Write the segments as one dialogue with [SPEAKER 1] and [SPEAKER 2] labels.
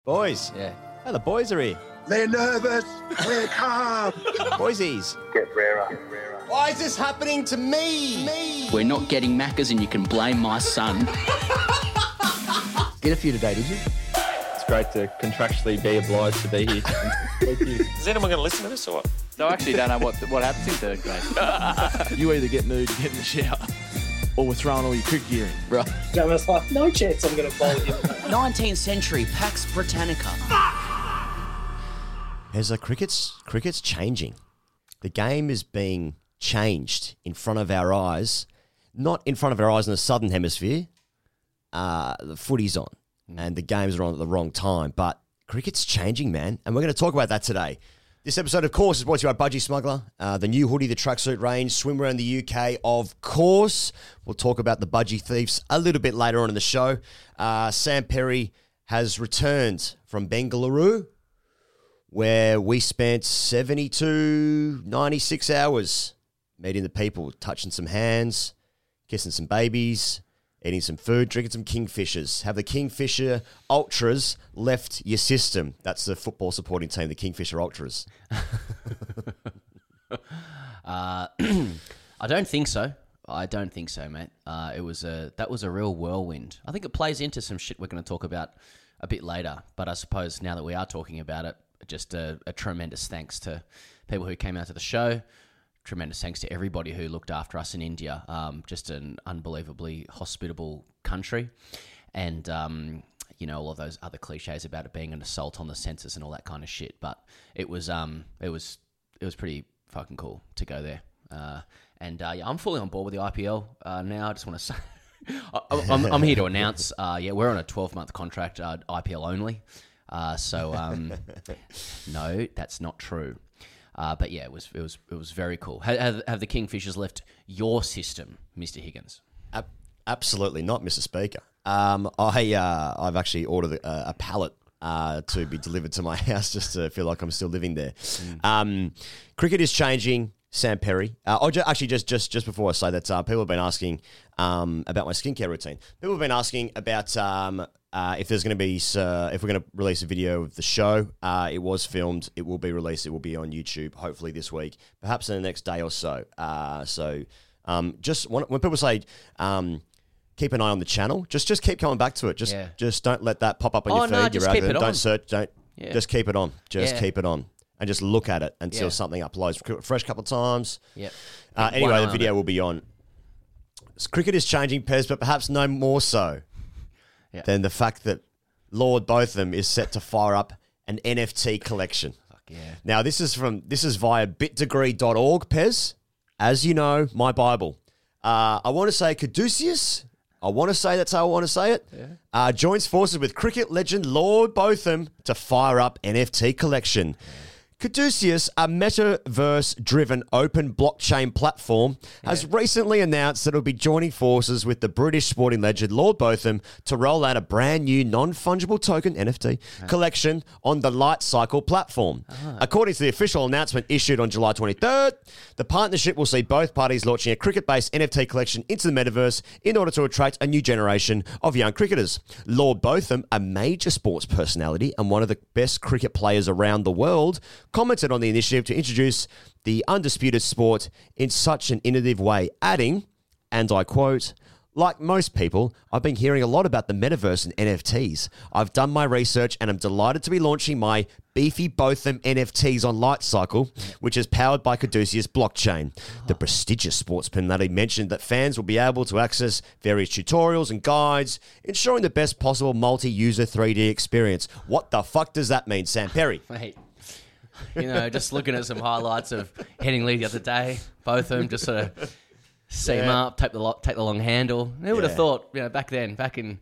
[SPEAKER 1] Boys.
[SPEAKER 2] Yeah.
[SPEAKER 1] Oh, the boys are here.
[SPEAKER 3] They're nervous. We're calm.
[SPEAKER 1] Boysies.
[SPEAKER 3] Get rarer.
[SPEAKER 1] Why is this happening to me?
[SPEAKER 2] We're not getting Maccas and you can blame my son.
[SPEAKER 4] Get a few today, did you?
[SPEAKER 5] It's great to contractually be obliged to be here. Thank you.
[SPEAKER 6] Is anyone going to listen to this or what?
[SPEAKER 7] No, I actually don't know what happens in third grade.
[SPEAKER 4] You either get nude, get in the shower, or we're throwing all your cricket gear in.
[SPEAKER 2] Right.
[SPEAKER 8] I was like, no chance I'm going to bowl him.
[SPEAKER 2] 19th century Pax Britannica.
[SPEAKER 1] As cricket's changing. The game is being changed in front of our eyes. Not in front of our eyes in the southern hemisphere. The footy's on. And the games are on at the wrong time. But cricket's changing, man. And we're going to talk about that today. This episode, of course, is brought to you by Budgie Smuggler, the new hoodie, the tracksuit range, swimwear in the UK, of course. We'll talk about the Budgie Thieves a little bit later on in the show. Sam Perry has returned from Bengaluru, where we spent 96 hours meeting the people, touching some hands, kissing some babies, eating some food, drinking some Kingfishers. Have the Kingfisher Ultras left your system? That's the football supporting team, the Kingfisher Ultras.
[SPEAKER 2] I don't think so. Mate. That was a real whirlwind. I think it plays into some shit we're going to talk about a bit later. But I suppose now that we are talking about it, just a tremendous thanks to people who came out to the show. Tremendous thanks to everybody who looked after us in India. Just an unbelievably hospitable country. And, all of those other cliches about it being an assault on the senses and all that kind of shit. But it was pretty fucking cool to go there. I'm fully on board with the IPL now. I just want to say, I'm here to announce, we're on a 12-month contract, IPL only. No, that's not true. But yeah, it was very cool. Have the Kingfishers left your system, Mr. Higgins?
[SPEAKER 1] Absolutely not, Mr. Speaker. I've actually ordered a pallet to be delivered to my house just to feel like I'm still living there. Cricket is changing. Sam Perry. Just before I say that, people have been asking about my skincare routine. People have been asking about if there's going to be if we're going to release a video of the show. It was filmed. It will be released. It will be on YouTube. Hopefully this week, perhaps in the next day or so. Just when people say keep an eye on the channel, just keep coming back to it. Just don't let that pop up on your feed.
[SPEAKER 2] Just keep it on.
[SPEAKER 1] Don't search. Just keep it on. Keep it on. And just look at it until something uploads. Fresh couple of times.
[SPEAKER 2] Yep.
[SPEAKER 1] Anyway, the video will be on. Cricket is changing, Pez, but perhaps no more so than the fact that Lord Botham is set to fire up an NFT collection.
[SPEAKER 2] Fuck yeah.
[SPEAKER 1] Now, this is via bitdegree.org, Pez. As you know, my Bible. I want to say Caduceus. I want to say that's how I want to say it. Yeah. Joins forces with cricket legend Lord Botham to fire up NFT collection. Caduceus, a metaverse-driven open blockchain platform, has recently announced that it will be joining forces with the British sporting legend Lord Botham to roll out a brand new non-fungible token, NFT, collection on the Light Cycle platform. According to the official announcement issued on July 23rd, the partnership will see both parties launching a cricket-based NFT collection into the metaverse in order to attract a new generation of young cricketers. Lord Botham, a major sports personality and one of the best cricket players around the world, commented on the initiative to introduce the undisputed sport in such an innovative way, adding, and I quote, "Like most people, I've been hearing a lot about the metaverse and NFTs. I've done my research and I'm delighted to be launching my Beefy Botham NFTs on Light Cycle, which is powered by Caduceus blockchain." The prestigious sports personality mentioned that fans will be able to access various tutorials and guides, ensuring the best possible multi-user 3D experience. What the fuck does that mean, Sam Perry?
[SPEAKER 2] Mate. Just looking at some highlights of Headingley the other day, both of them just sort of see him up, take the long handle. Who would have thought, back in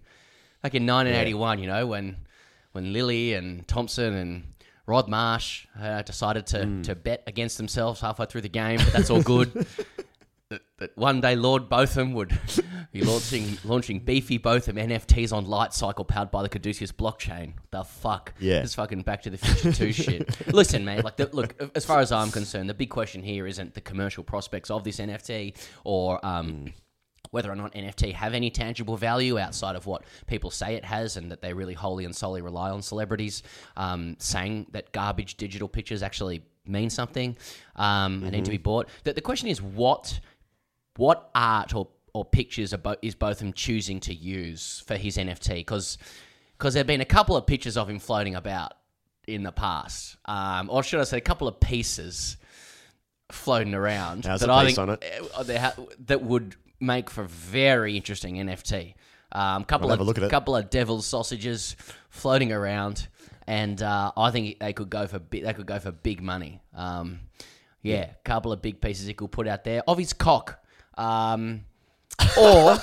[SPEAKER 2] 1981, when Lilly and Thompson and Rod Marsh decided to bet against themselves halfway through the game, but that's all good. that one day Lord Botham would be launching Beefy Botham NFTs on Light Cycle powered by the Caduceus blockchain. The fuck?
[SPEAKER 1] Yeah.
[SPEAKER 2] This fucking Back to the Future 2 shit. Listen, mate, look, as far as I'm concerned, the big question here isn't the commercial prospects of this NFT or whether or not NFT have any tangible value outside of what people say it has, and that they really wholly and solely rely on celebrities saying that garbage digital pictures actually mean something and need to be bought. The question is what art or pictures is Botham choosing to use for his NFT? Because there have been a couple of pictures of him floating about in the past, or should I say a couple of pieces floating around
[SPEAKER 1] How's
[SPEAKER 2] that
[SPEAKER 1] the
[SPEAKER 2] I
[SPEAKER 1] piece
[SPEAKER 2] think
[SPEAKER 1] on it?
[SPEAKER 2] That would make for very interesting NFT. Couple
[SPEAKER 1] have a look at it.
[SPEAKER 2] couple of devil's sausages floating around, and I think they could go for big money. Couple of big pieces he could put out there of his cock, or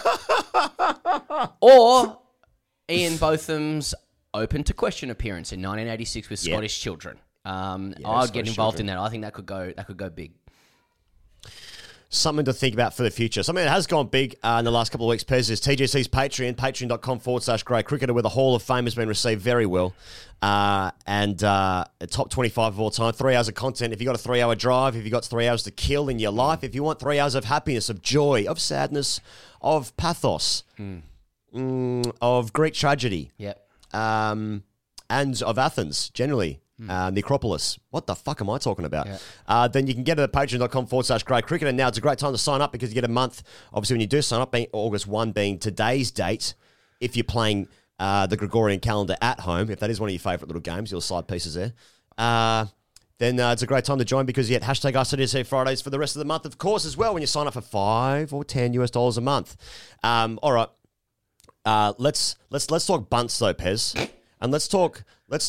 [SPEAKER 2] Ian Botham's open to question appearance in 1986 with Scottish Children. I'd get involved in that. I think that could go big.
[SPEAKER 1] Something to think about for the future. Something that has gone big in the last couple of weeks, Pez, is TGC's Patreon, patreon.com/Grey Cricketer, where the Hall of Fame has been received very well. And top 25 of all time. 3 hours of content. If you've got a 3-hour drive, if you've got 3 hours to kill in your life, if you want 3 hours of happiness, of joy, of sadness, of pathos, of Greek tragedy, and of Athens, generally. The Acropolis. What the fuck am I talking about? Then you can get it at patreon.com/Grey Cricketer. Now it's a great time to sign up because you get a month. Obviously, when you do sign up, being August 1 being today's date, if you're playing the Gregorian calendar at home, if that is one of your favourite little games, your side pieces there, then it's a great time to join because you get hashtag RCDC Fridays for the rest of the month, of course, as well, when you sign up for $5 or $10 a month. All right. Let's talk bunts though, Pez. And let's talk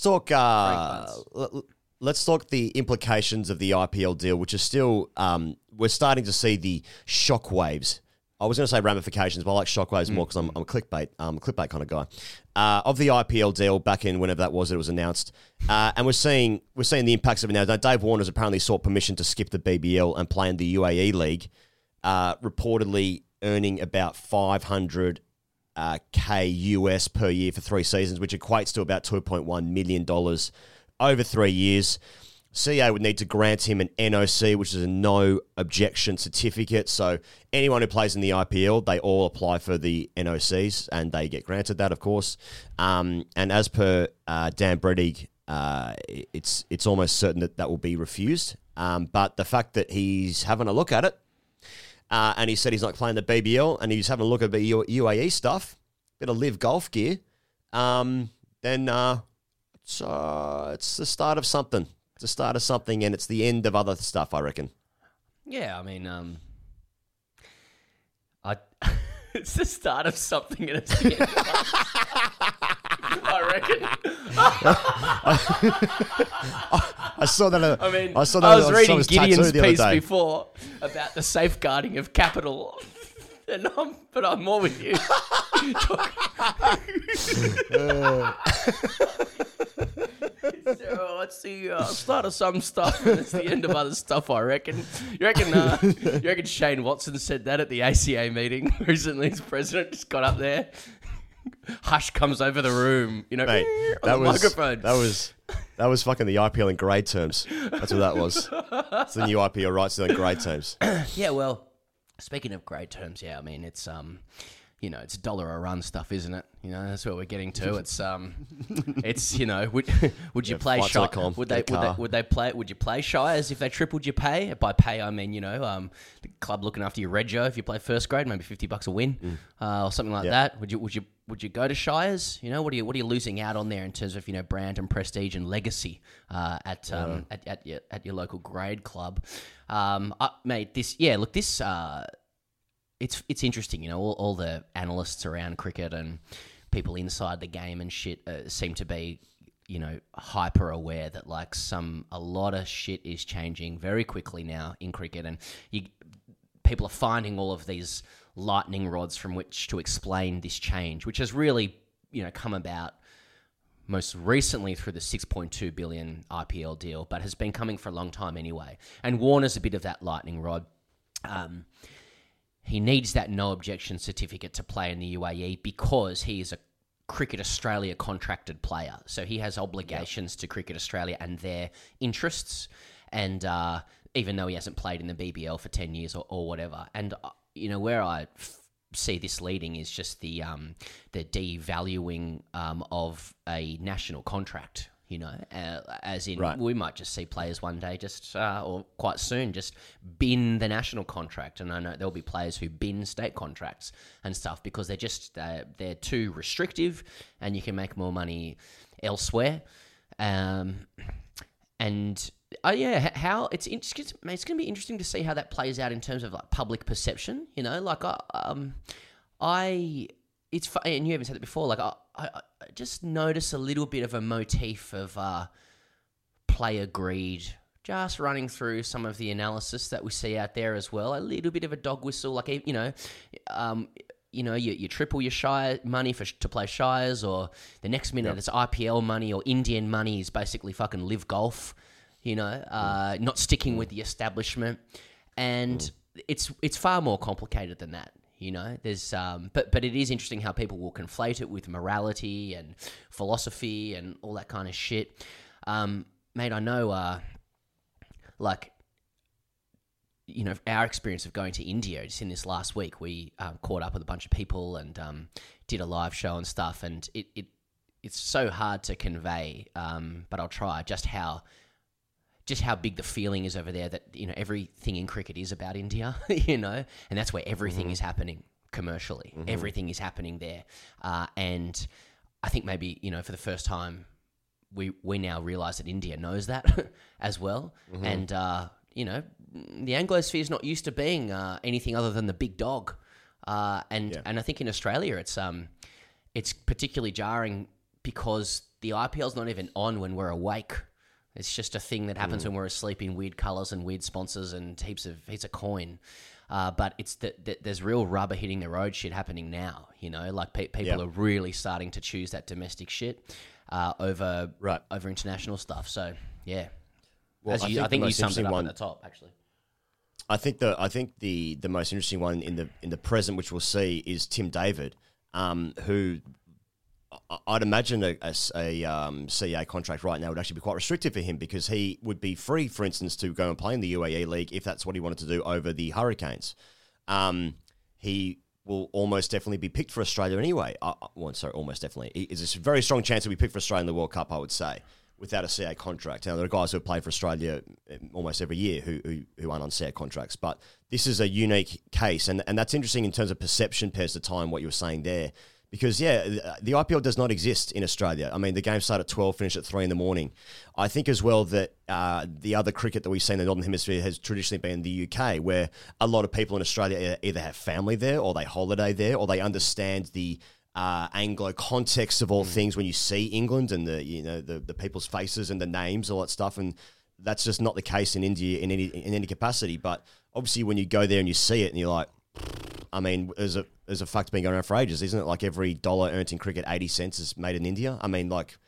[SPEAKER 1] the implications of the IPL deal, which is still we're starting to see the shockwaves. I was going to say ramifications, but I like shockwaves more because I'm a clickbait kind of guy. Of the IPL deal back in whenever that was, it was announced, and we're seeing the impacts of it now. Now, Dave Warner's apparently sought permission to skip the BBL and play in the UAE League, reportedly earning about $500K US per year for 3 seasons, which equates to about $2.1 million over 3 years. CA would need to grant him an NOC, which is a no objection certificate. So anyone who plays in the IPL, they all apply for the NOCs and they get granted that, of course. And as per Dan Bredig, it's almost certain that will be refused. But the fact that he's having a look at it, and he said he's not playing the BBL, and he's having a look at the UAE stuff, bit of live golf gear, then it's the start of something. It's the start of something, and it's the end of other stuff, I reckon.
[SPEAKER 2] Yeah, I mean, it's the start of something, and it's the end of I reckon.
[SPEAKER 1] I saw that.
[SPEAKER 2] I was reading Gideon's piece before about the safeguarding of capital, but I'm more with you. So it's the start of some stuff, and it's the end of other stuff, I reckon. You reckon Shane Watson said that at the ACA meeting recently? His president just got up there. Hush comes over the room,
[SPEAKER 1] Mate,
[SPEAKER 2] on the microphone.
[SPEAKER 1] That was fucking the IPL in grade terms. That's what that was. It's the new IPL rights in grade terms.
[SPEAKER 2] Yeah, well, speaking of grade terms, I mean, it's it's $1 a run stuff, isn't it? That's what we're getting to. It's would you play Shires? Would you play Shires if they tripled your pay? By pay, I mean the club looking after your rego if you play first grade, maybe $50 a win, or something like that. Would you go to Shires? What are you losing out on there in terms of brand and prestige and legacy at your local grade club, mate? It's interesting, all the analysts around cricket and people inside the game and shit seem to be, hyper aware that a lot of shit is changing very quickly now in cricket, and people are finding all of these lightning rods from which to explain this change, which has really, come about most recently through the $6.2 billion IPL deal, but has been coming for a long time anyway. And Warner's a bit of that lightning rod. He needs that no objection certificate to play in the UAE because he is a Cricket Australia contracted player. So he has obligations to Cricket Australia and their interests. And even though he hasn't played in the BBL for 10 years or whatever. And, where I see this leading is just the devaluing of a national contract. You know, as in we might just see players one day just, or quite soon, just bin the national contract. And I know there'll be players who bin state contracts and stuff because they're just, they're too restrictive and you can make more money elsewhere. How it's going to be interesting to see how that plays out in terms of like public perception. You know, like it's and you haven't said it before. Like I just notice a little bit of a motif of player greed, just running through some of the analysis that we see out there as well. A little bit of a dog whistle, like you triple your Shire money to play Shires, or the next minute it's IPL money or Indian money is basically fucking live golf. You know, not sticking with the establishment, and it's far more complicated than that. You know, there's but it is interesting how people will conflate it with morality and philosophy and all that kind of shit. Mate, I know, like, you know, our experience of going to India just in this last week, we caught up with a bunch of people and did a live show and stuff, and it's so hard to convey, but I'll try just how big the feeling is over there that, you know, everything in cricket is about India, you know, and that's where everything is happening commercially. Everything is happening there. And I think maybe, you know, for the first time, we now realise that India knows that as well. And, you know, the Anglosphere is not used to being anything other than the big dog. And I think in Australia it's particularly jarring because the IPL's not even on when we're awake. It's just a thing that happens when we're asleep in weird colours and weird sponsors and heaps of coin. But it's that there's real rubber hitting the road shit happening now. You know, like people are really starting to choose that domestic shit over international stuff. So yeah,
[SPEAKER 1] well,
[SPEAKER 2] I think you summed it up at the top actually.
[SPEAKER 1] I think the most interesting one in the present, which we'll see, is Tim David, who I'd imagine a CA contract right now would actually be quite restrictive for him because he would be free, for instance, to go and play in the UAE League if that's what he wanted to do over the Hurricanes. He will almost definitely be picked for Australia anyway. Almost definitely. There's a very strong chance he'll be picked for Australia in the World Cup, I would say, without a CA contract. Now, there are guys who have played for Australia almost every year who aren't on CA contracts, but this is a unique case, and that's interesting in terms of perception, pairs to time, what you were saying there. Because, the IPL does not exist in Australia. I mean, the games start at 12, finish at 3 in the morning. I think as well that the other cricket that we've seen in the Northern Hemisphere has traditionally been the UK, where a lot of people in Australia either have family there or they holiday there or they understand the Anglo context of all things when you see England and the people's faces and the names, all that stuff. And that's just not the case in India in any capacity. But obviously when you go there and you see it and you're like, I mean, there's a fact been going around for ages, isn't it? Like every dollar earned in cricket, 80 cents is made in India. I mean, like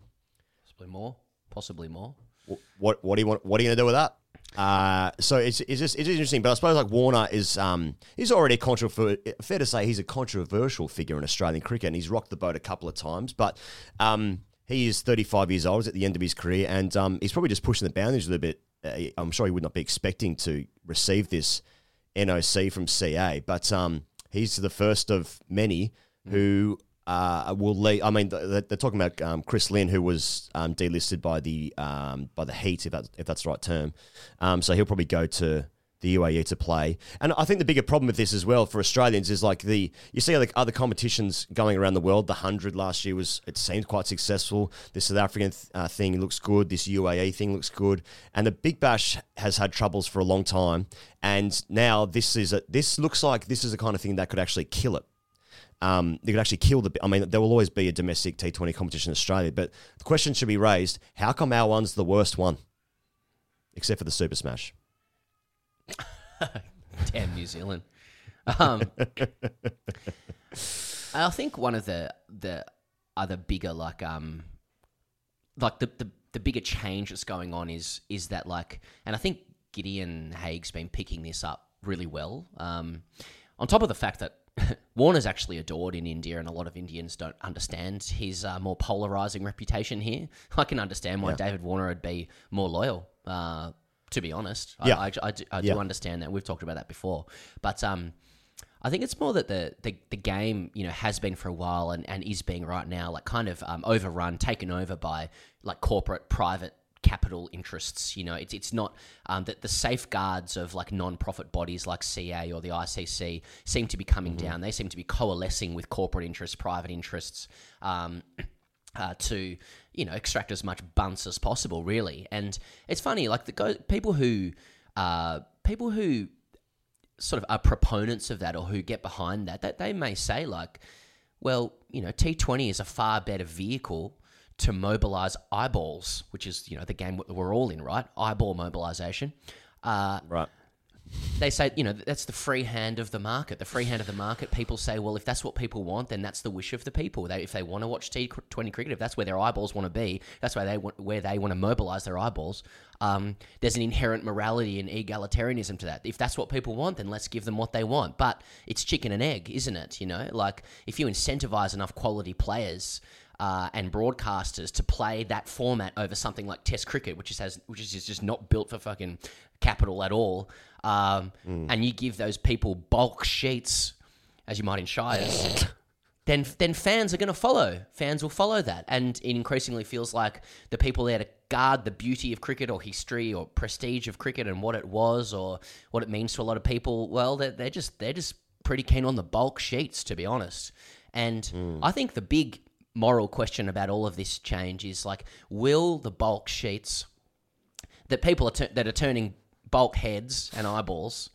[SPEAKER 1] possibly more. What are you going to do with that? So it's interesting. But I suppose like Warner is he's already fair to say he's a controversial figure in Australian cricket, and he's rocked the boat a couple of times. But he is 35 years old, he's at the end of his career, and he's probably just pushing the boundaries a little bit. I'm sure he would not be expecting to receive this NOC from CA, but he's the first of many who will leave. I mean, they're talking about Chris Lynn, who was delisted by the Heat, if that's the right term. So he'll probably go to the UAE to play. And I think the bigger problem with this as well for Australians is like you see other competitions going around the world. The 100 last year it seemed quite successful. This South African thing looks good. This UAE thing looks good. And the Big Bash has had troubles for a long time. And now this looks like this is the kind of thing that could actually kill it. They could actually kill I mean, there will always be a domestic T20 competition in Australia, but the question should be raised, how come our one's the worst one? Except for the Super Smash.
[SPEAKER 2] Damn New Zealand. I think one of the other bigger the bigger change that's going on is that like, and I think Gideon Haig's been picking this up really well. On top of the fact that Warner's actually adored in India, and a lot of Indians don't understand his more polarizing reputation here. I can understand why David Warner would be more loyal. To be honest, I do understand that. We've talked about that before. But I think it's more that the game, has been for a while and is being right now, like kind of overrun, taken over by like corporate, private capital interests. It's not that the safeguards of like non-profit bodies like CA or the ICC seem to be coming down. They seem to be coalescing with corporate interests, private interests, to extract as much bunts as possible, really. And it's funny, like people who sort of are proponents of that or who get behind that they may say like, well, T20 is a far better vehicle to mobilize eyeballs, which is, the game we're all in, right? Eyeball mobilization.
[SPEAKER 1] Right.
[SPEAKER 2] They say, that's the free hand of the market. The free hand of the market, people say, well, if that's what people want, then that's the wish of the people. If they want to watch T20 cricket, if that's where their eyeballs want to be, that's where they want to mobilise their eyeballs. There's an inherent morality and egalitarianism to that. If that's what people want, then let's give them what they want. But it's chicken and egg, isn't it? Like, if you incentivise enough quality players and broadcasters to play that format over something like Test cricket, which is just not built for fucking capital at all, and you give those people bulk sheets, as you might in Shires, then fans are going to follow. Fans will follow that, and it increasingly feels like the people there to guard the beauty of cricket or history or prestige of cricket and what it was or what it means to a lot of people. Well, they're just pretty keen on the bulk sheets, to be honest. And I think the big moral question about all of this change is like, will the bulk sheets that people that are turning bulk heads and eyeballs,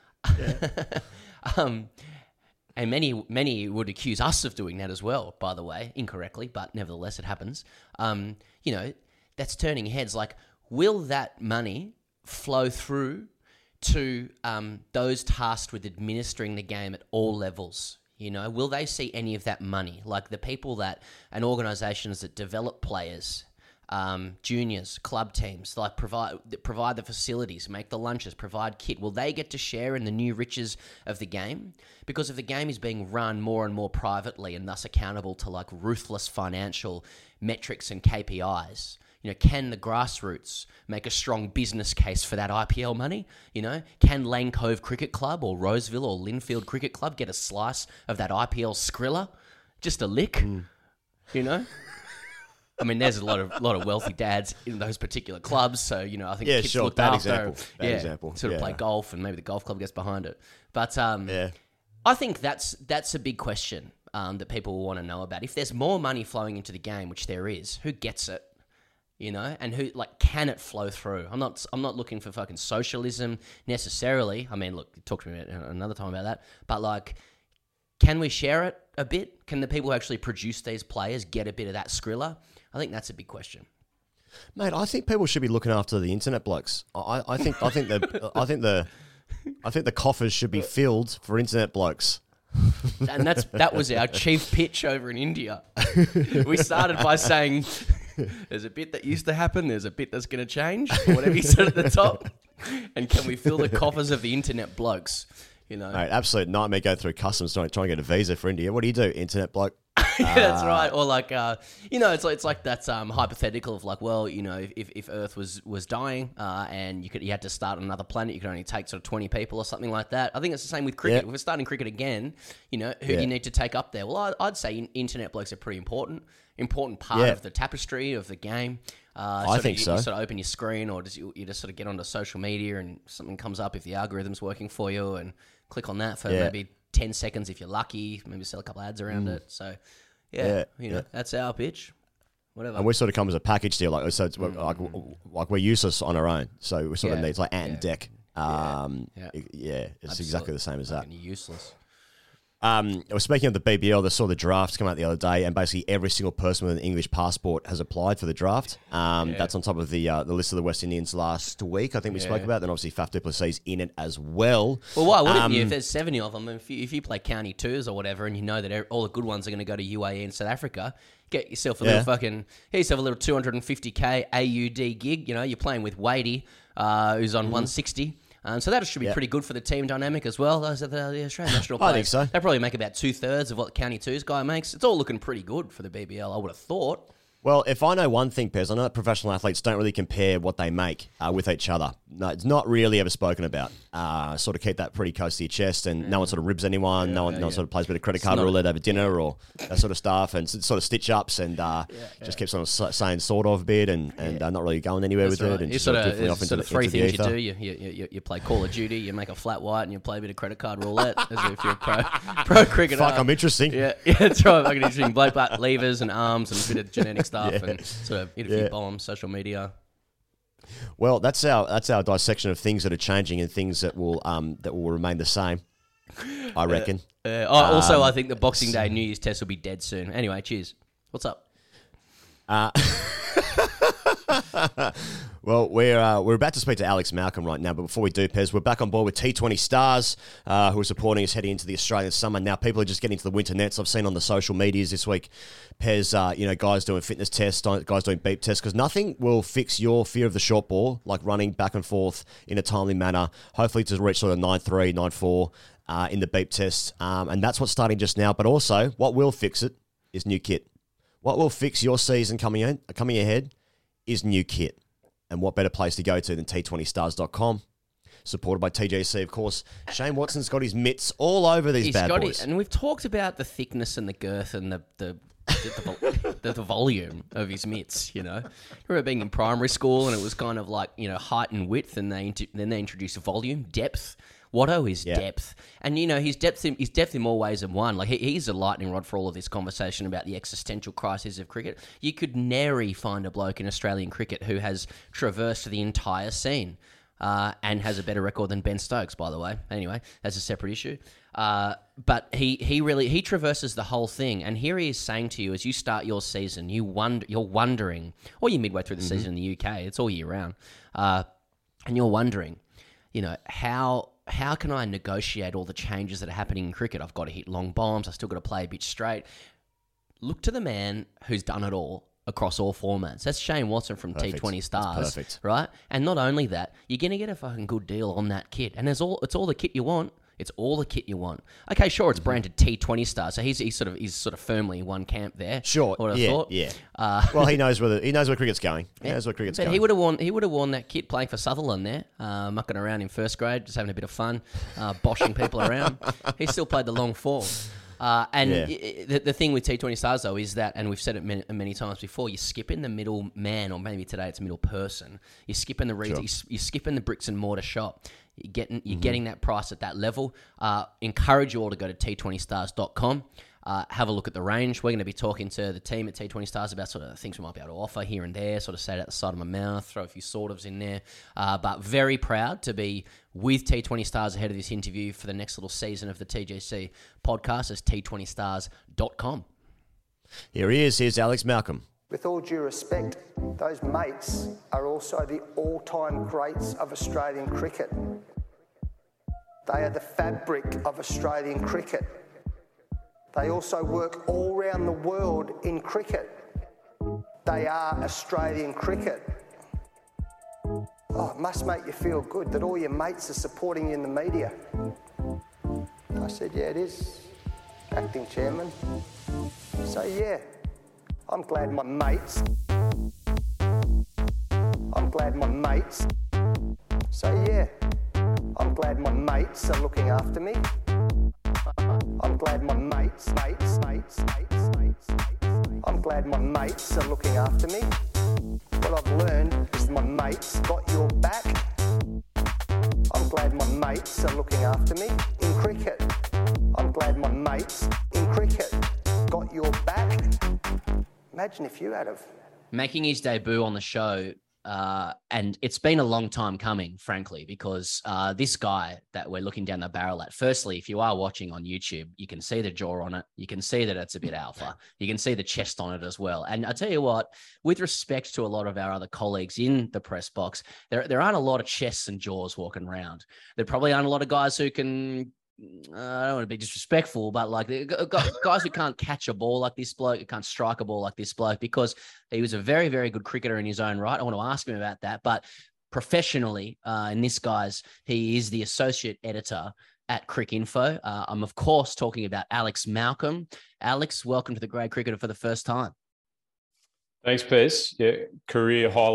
[SPEAKER 2] and many would accuse us of doing that as well, by the way, incorrectly, but nevertheless it happens. That's turning heads. Like, will that money flow through to those tasked with administering the game at all levels? Will they see any of that money? Like the people and organisations that develop players, juniors, club teams, like provide the facilities, make the lunches, provide kit. Will they get to share in the new riches of the game? Because if the game is being run more and more privately and thus accountable to like ruthless financial metrics and KPIs, can the grassroots make a strong business case for that IPL money? Can Lane Cove Cricket Club or Roseville or Linfield Cricket Club get a slice of that IPL Skrilla? Just a lick, I mean, there's a lot of wealthy dads in those particular clubs, so I think kids looked after.
[SPEAKER 1] Bad example.
[SPEAKER 2] Sort of play golf, and maybe the golf club gets behind it. But I think that's a big question that people will want to know about. If there's more money flowing into the game, which there is, who gets it? And who can it flow through? I'm not looking for fucking socialism necessarily. I mean, look, talk to me another time about that. But can we share it a bit? Can the people who actually produce these players get a bit of that Skrilla? I think that's a big question.
[SPEAKER 1] Mate, I think people should be looking after the internet blokes. I think the coffers should be filled for internet blokes.
[SPEAKER 2] And that was our chief pitch over in India. We started by saying there's a bit that used to happen, there's a bit that's going to change, or whatever you said at the top. And can we fill the coffers of the internet blokes? Mate,
[SPEAKER 1] absolute nightmare going through customs trying to get a visa for India. What do you do, internet bloke?
[SPEAKER 2] Yeah, that's right. Or like, it's like that's hypothetical of like, well, if Earth was dying and you had to start on another planet, you could only take sort of 20 people or something like that. I think it's the same with cricket. If we're starting cricket again, who do you need to take up there? Well, I'd say internet blokes are pretty important part of the tapestry of the game.
[SPEAKER 1] I think so.
[SPEAKER 2] You sort of open your screen, or you just sort of get onto social media and something comes up if the algorithm's working for you, and click on that for maybe 10 seconds if you're lucky, maybe sell a couple ads around it. So, that's our pitch. Whatever.
[SPEAKER 1] And we sort of come as a package deal, so it's like we're useless on our own. So we sort of need, it's like Ant and Deck. It's exactly the same as that.
[SPEAKER 2] Useless.
[SPEAKER 1] I was speaking of the BBL, saw the drafts come out the other day, and basically every single person with an English passport has applied for the draft. That's on top of the list of the West Indians last week, I think we spoke about. Then obviously Faf du Plessis in it as well.
[SPEAKER 2] Well, why wouldn't you? If there's 70 of them, if you play county twos or whatever, and you know that all the good ones are going to go to UAE and South Africa, get yourself a little fucking, get yourself a little 250k AUD gig. You're playing with Wadey, who's on 160. So that should be pretty good for the team dynamic as well. Those are the Australian national players.
[SPEAKER 1] I think so.
[SPEAKER 2] They probably make about 2/3 of what the County 2's guy makes. It's all looking pretty good for the BBL, I would have thought.
[SPEAKER 1] Well, if I know one thing, Pez, I know that professional athletes don't really compare what they make with each other. no, it's not really ever spoken about. Sort of keep that pretty close to your chest, and no one sort of ribs anyone. No one sort of plays a bit of credit card roulette over dinner or that sort of stuff, and sort of stitch ups, and just keeps on saying sort of a bit, and not really going anywhere with it, and
[SPEAKER 2] it's
[SPEAKER 1] just sort of drifting off into
[SPEAKER 2] the three
[SPEAKER 1] into the
[SPEAKER 2] things you
[SPEAKER 1] ether.
[SPEAKER 2] do. You play Call of Duty, you make a flat white, and you play a bit of credit card roulette as if you're a pro cricketer.
[SPEAKER 1] Fuck, I'm interesting.
[SPEAKER 2] Yeah, that's right. Fucking interesting. Bloke levers and arms and a bit of genetic stuff, and sort of hit a few bombs, social media.
[SPEAKER 1] Well, that's our dissection of things that are changing and things that will remain the same. I reckon.
[SPEAKER 2] Also, I think the Boxing Day New Year's test will be dead soon. Anyway, cheers. What's up?
[SPEAKER 1] Well, we're about to speak to Alex Malcolm right now, but before we do, Pez, we're back on board with T20 Stars, who are supporting us heading into the Australian summer. Now, people are just getting to the winter nets. I've seen on the social medias this week, Pez, guys doing fitness tests, guys doing beep tests, because nothing will fix your fear of the short ball, like running back and forth in a timely manner, hopefully to reach sort of 9.3, 9.4 in the beep test. And that's what's starting just now. But also, what will fix it is new kit. What will fix your season coming ahead is new kit. And what better place to go to than T20stars.com, supported by TJC, of course. Shane Watson's got his mitts all over these bad boys.
[SPEAKER 2] And we've talked about the thickness and the girth and the volume of his mitts, you know. I remember being in primary school and it was kind of like, height and width, and then they introduced volume, depth. Watto is depth. And, he's depth in more ways than one. Like, he's a lightning rod for all of this conversation about the existential crisis of cricket. You could nary find a bloke in Australian cricket who has traversed the entire scene and has a better record than Ben Stokes, by the way. Anyway, that's a separate issue. But he traverses the whole thing. And here he is saying to you, as you start your season, you're wondering, or you're midway through the season in the UK, it's all year round, and you're wondering, how can I negotiate all the changes that are happening in cricket? I've got to hit long bombs. I've still got to play a bit straight. Look to the man who's done it all across all formats. That's Shane Watson from T20 Stars.
[SPEAKER 1] Perfect.
[SPEAKER 2] Right? And not only that, you're going to get a fucking good deal on that kit. And it's all the kit you want. It's all the kit you want. Okay, sure, it's branded T20 Stars, so he's sort of firmly in one camp there.
[SPEAKER 1] Sure, yeah. Well, he knows where cricket's going. He knows where cricket's going.
[SPEAKER 2] He would have worn that kit playing for Sutherland there, mucking around in first grade, just having a bit of fun, boshing people around. He still played the long form. The thing with T20 Stars, though, is that, and we've said it many times before, you skip in the middle man, or maybe today it's middle person. You skip in the you skip in the bricks and mortar shop. You're getting that price at that level. Encourage you all to go to T20stars.com. Have a look at the range. We're going to be talking to the team at T20 Stars about sort of things we might be able to offer here and there, sort of say it out the side of my mouth, throw a few sort ofs in there. But very proud to be with T20 Stars ahead of this interview for the next little season of the TJC podcast as T20stars.com.
[SPEAKER 1] Here he is. Here's Alex Malcolm.
[SPEAKER 6] With all due respect, those mates are also the all-time greats of Australian cricket. They are the fabric of Australian cricket. They also work all around the world in cricket. They are Australian cricket. Oh, it must make you feel good that all your mates are supporting you in the media. I said, yeah, it is, acting chairman. So, yeah, I'm glad my mates. So, yeah, I'm glad my mates are looking after me. I'm glad my mates. I'm glad my mates are looking after me. What I've learned is my mates got your back. I'm glad my mates are looking after me in cricket. I'm glad my mates in cricket got your back. Imagine if you had have.
[SPEAKER 2] Making his debut on the show, and it's been a long time coming, frankly, because this guy that we're looking down the barrel at, firstly, if you are watching on YouTube, you can see the jaw on it. You can see that it's a bit alpha. You can see the chest on it as well. And I tell you what, with respect to a lot of our other colleagues in the press box, there aren't a lot of chests and jaws walking around. There probably aren't a lot of guys who can... I don't want to be disrespectful, but like guys who can't catch a ball like this bloke, who can't strike a ball like this bloke, because he was a very, very good cricketer in his own right. I want to ask him about that. But professionally, in this guy's, he is the associate editor at Cricinfo. I'm, of course, talking about Alex Malcolm. Alex, welcome to the Grade Cricketer for the first time.
[SPEAKER 5] Thanks, Pez. Yeah, career highlight.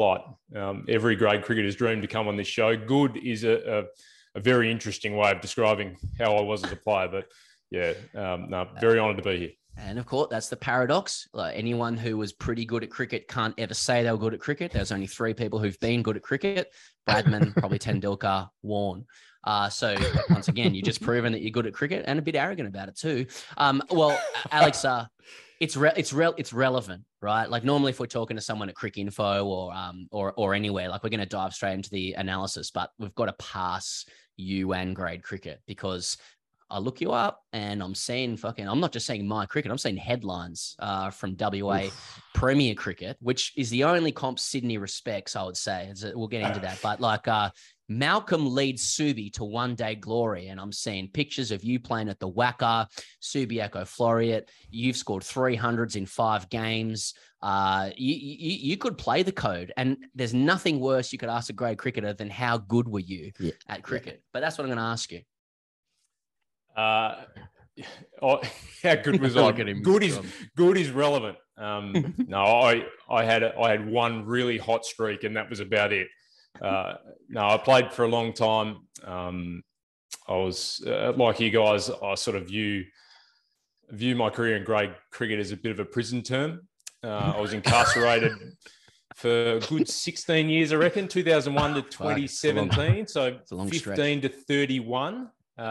[SPEAKER 9] Every grade cricketer's dream to come on this show. Good is a very interesting way of describing how I was as a player. But yeah, no, very honoured to be here.
[SPEAKER 2] And of course, that's the paradox. Like, anyone who was pretty good at cricket can't ever say they were good at cricket. There's only 3 people who've been good at cricket: Bradman, probably Tendulkar, Warne. So once again, you've just proven that you're good at cricket, and a bit arrogant about it too. Well, Alex, it's relevant, right? Like, normally if we're talking to someone at Cricinfo or anywhere, like, we're going to dive straight into the analysis, but we've got to pass you and grade cricket, because I look you up and I'm seeing I'm not just saying my cricket, I'm seeing headlines from WA Premier Cricket, which is the only comp Sydney respects, I would say. We'll get into that. But like, Malcolm leads Subi to one-day glory, and I'm seeing pictures of you playing at the WACA, Subiaco Floreat. You've scored 300s in 5 games. You could play the code, and there's nothing worse you could ask a grade cricketer than how good were you at cricket. But that's what I'm going to ask you.
[SPEAKER 9] How good was I? Good is relevant. No, I had one really hot streak, and that was about it. No, I played for a long time. I was like you guys. I sort of view my career in grade cricket as a bit of a prison term. I was incarcerated for a good 16 years, I reckon, 2001 to 2017. So 15 to 31.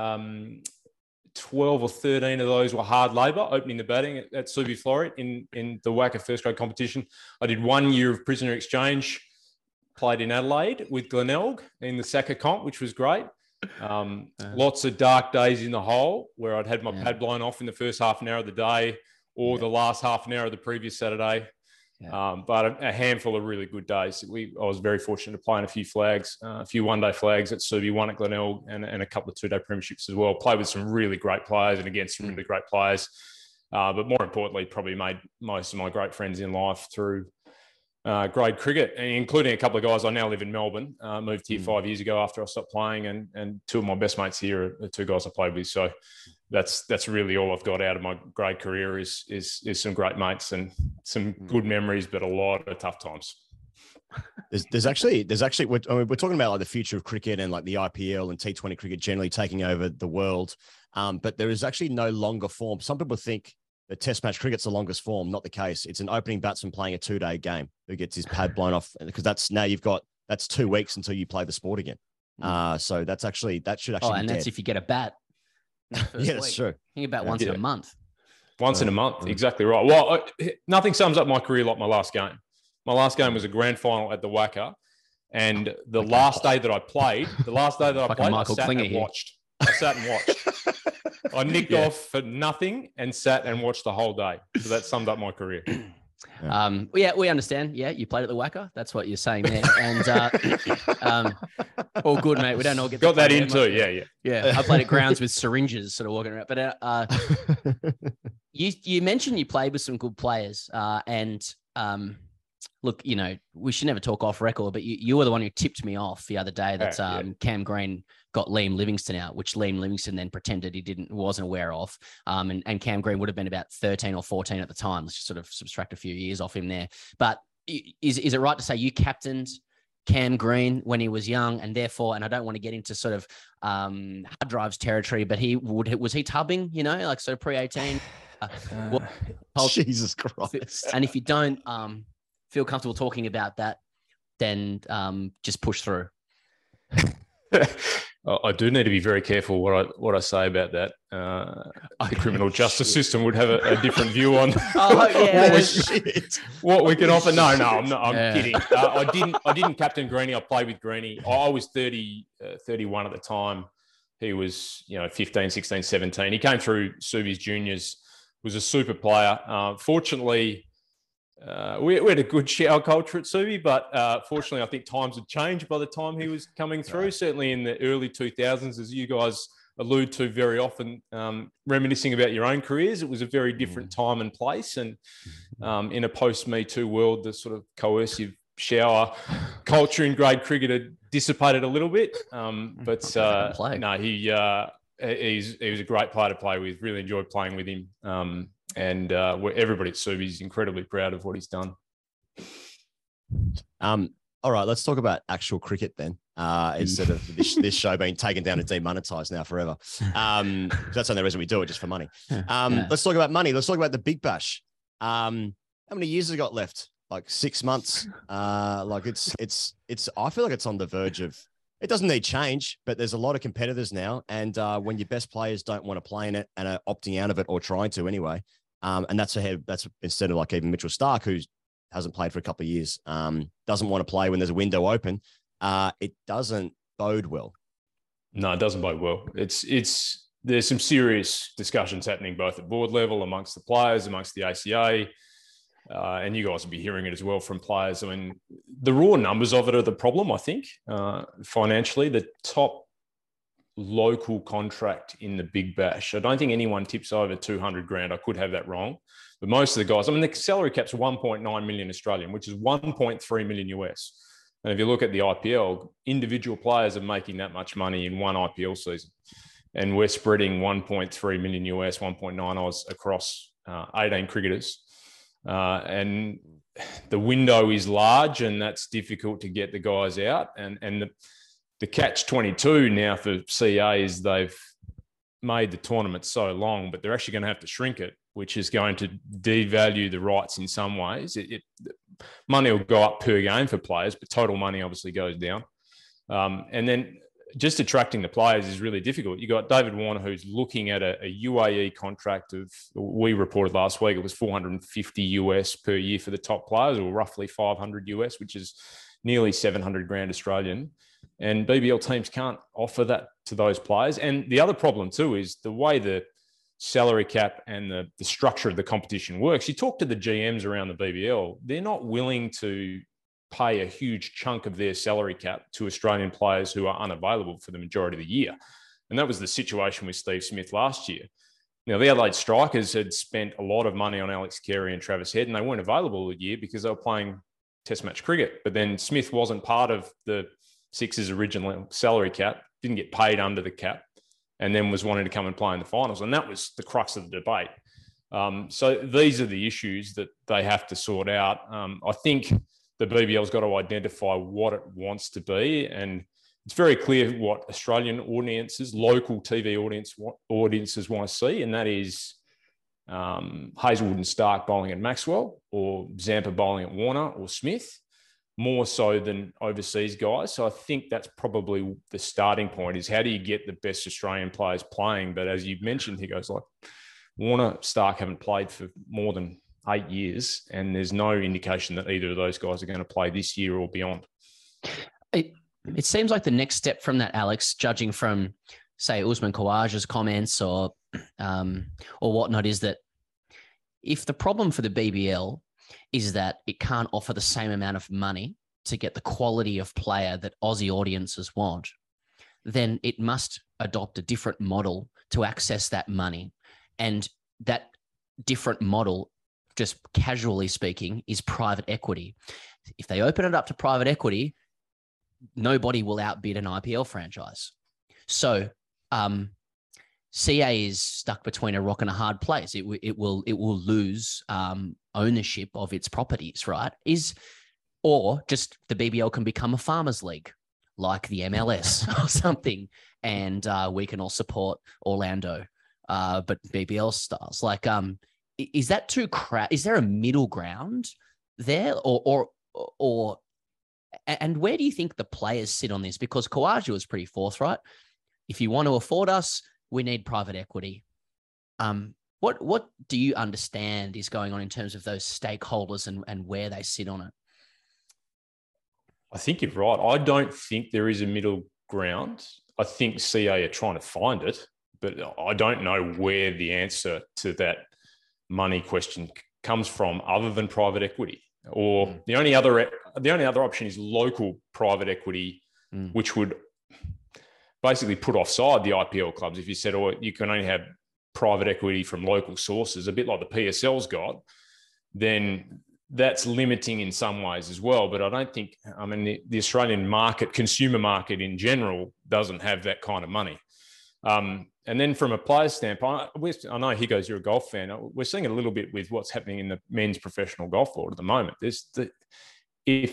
[SPEAKER 9] 12 or 13 of those were hard labour, opening the batting at Subi Floreat in the WACA first grade competition. I did 1 year of prisoner exchange, played in Adelaide with Glenelg in the Saka comp, which was great. Lots of dark days in the hole where I'd had my pad blown off in the first half an hour of the day or the last half an hour of the previous Saturday. But a handful of really good days. I was very fortunate to play in a few flags, a few one-day flags at Subi, one at Glenelg, and a couple of two-day premierships as well. Played with some really great players and against some really great players. But more importantly, probably made most of my great friends in life through grade cricket, including a couple of guys. I now live in Melbourne, moved here 5 years ago after I stopped playing, and 2 of my best mates here are 2 guys I played with. So that's really all I've got out of my grade career is some great mates and some good memories, but a lot of tough times.
[SPEAKER 1] There's actually we're talking about like the future of cricket and like the IPL and T20 cricket generally taking over the world, but there is actually no longer form. Some people think that Test match cricket's the longest form. Not the case. It's an opening batsman playing a 2-day game who gets his pad blown off, because that's 2 weeks until you play the sport again. So that should actually be
[SPEAKER 2] that's if you get a bat.
[SPEAKER 1] Yeah, that's true.
[SPEAKER 2] Think about once in a month.
[SPEAKER 9] Once in a month, exactly right. Well, nothing sums up my career like my last game. My last game was a grand final at the WACA, and the last day that I played, I sat and watched. I nicked off for nothing and sat and watched the whole day. So that summed up my career.
[SPEAKER 2] We understand. Yeah, you played at the WACA. That's what you're saying there. And all good, mate. We don't all get
[SPEAKER 9] got that in too. Yeah.
[SPEAKER 2] I played at grounds with syringes, sort of walking around. But you mentioned you played with some good players, and look, we should never talk off record, but you were the one who tipped me off the other day that Cam Green got Liam Livingston out, which Liam Livingston then pretended he wasn't aware of. And Cam Green would have been about 13 or 14 at the time. Let's just sort of subtract a few years off him there. But is it right to say you captained Cam Green when he was young, and therefore, and I don't want to get into sort of hard drives territory, but was he tubbing, like sort of pre-18?
[SPEAKER 1] Jesus Christ.
[SPEAKER 2] And if you don't feel comfortable talking about that, then just push through.
[SPEAKER 9] I do need to be very careful what I say about that. The criminal justice system would have a different view on what we can offer. No, I'm not. I'm kidding. I didn't captain Greenie. I played with Greenie. I was 31 at the time. He was 15, 16, 17. He came through Subi's juniors. Was a super player. Fortunately, we had a good shower culture at Subi, but fortunately, I think times had changed by the time he was coming through. Certainly in the early 2000s, as you guys allude to very often, reminiscing about your own careers, it was a very different time and place. And in a post-Me Too world, the sort of coercive shower culture in grade cricket had dissipated a little bit. He was a great player to play with. Really enjoyed playing with him. And everybody at Subi is incredibly proud of what he's done.
[SPEAKER 1] All right, let's talk about actual cricket then, instead of this show being taken down and demonetized now forever. That's the only reason we do it, just for money. Let's talk about money. Let's talk about the Big Bash. How many years has it got left? Like 6 months. Like it's. I feel like it's on the verge of. It doesn't need change, but there's a lot of competitors now, and when your best players don't want to play in it and are opting out of it or trying to anyway, and that's instead of like even Mitchell Starc, who hasn't played for a couple of years, doesn't want to play when there's a window open. It doesn't bode well.
[SPEAKER 9] No, it doesn't bode well. There's some serious discussions happening both at board level, amongst the players, amongst the ACA. And you guys will be hearing it as well from players. I mean, the raw numbers of it are the problem, I think, financially. The top local contract in the Big Bash, I don't think anyone tips over 200 grand. I could have that wrong. But most of the guys, I mean, the salary cap's 1.9 million Australian, which is 1.3 million US. And if you look at the IPL, individual players are making that much money in one IPL season. And we're spreading 1.3 million US, 1.9 Oz across 18 cricketers. And the window is large, and that's difficult to get the guys out. And the catch-22 now for CA is they've made the tournament so long, but they're actually going to have to shrink it, which is going to devalue the rights in some ways. Money will go up per game for players, but total money obviously goes down. And then just attracting the players is really difficult. You got David Warner, who's looking at a UAE contract of, we reported last week, it was 450 US per year for the top players, or roughly 500 US, which is nearly 700 grand Australian. And BBL teams can't offer that to those players. And the other problem too is the way the salary cap and the structure of the competition works. You talk to the GMs around the BBL, they're not willing to pay a huge chunk of their salary cap to Australian players who are unavailable for the majority of the year. And that was the situation with Steve Smith last year. Now, the Adelaide Strikers had spent a lot of money on Alex Carey and Travis Head, and they weren't available a year because they were playing test match cricket. But then Smith wasn't part of the Sixers' original salary cap, didn't get paid under the cap, and then was wanting to come and play in the finals. And that was the crux of the debate. So these are the issues that they have to sort out. I think the BBL's got to identify what it wants to be. And it's very clear what Australian audiences, local TV audiences want to see. And that is Hazelwood and Starc bowling at Maxwell, or Zampa bowling at Warner or Smith, more so than overseas guys. So I think that's probably the starting point, is how do you get the best Australian players playing? But as you mentioned, he goes like Warner, Starc haven't played for more than 8 years, and there's no indication that either of those guys are going to play this year or beyond.
[SPEAKER 2] It seems like the next step from that, Alex, judging from, say, Usman Khawaja's comments or whatnot, is that if the problem for the BBL is that it can't offer the same amount of money to get the quality of player that Aussie audiences want, then it must adopt a different model to access that money. And that different model, just casually speaking, is private equity. If they open it up to private equity, nobody will outbid an IPL franchise. So CA is stuck between a rock and a hard place. It will lose ownership of its properties, right? Or just the BBL can become a farmers league like the MLS or something, and we can all support Orlando, but BBL stars. Like, is that too crap? Is there a middle ground there, or and where do you think the players sit on this? Because Khawaja was pretty forthright. If you want to afford us, we need private equity. What do you understand is going on in terms of those stakeholders and where they sit on it?
[SPEAKER 9] I think you're right. I don't think there is a middle ground. I think CA are trying to find it, but I don't know where the answer to that money question comes from other than private equity. Or the only other option is local private equity, which would basically put offside the IPL clubs. If you said, oh, you can only have private equity from local sources, a bit like the PSL's got, then that's limiting in some ways as well. But I don't think, I mean, the Australian market, consumer market in general, doesn't have that kind of money. And then from a player's standpoint, I know Higgos, you're a golf fan. We're seeing it a little bit with what's happening in the men's professional golf world at the moment. If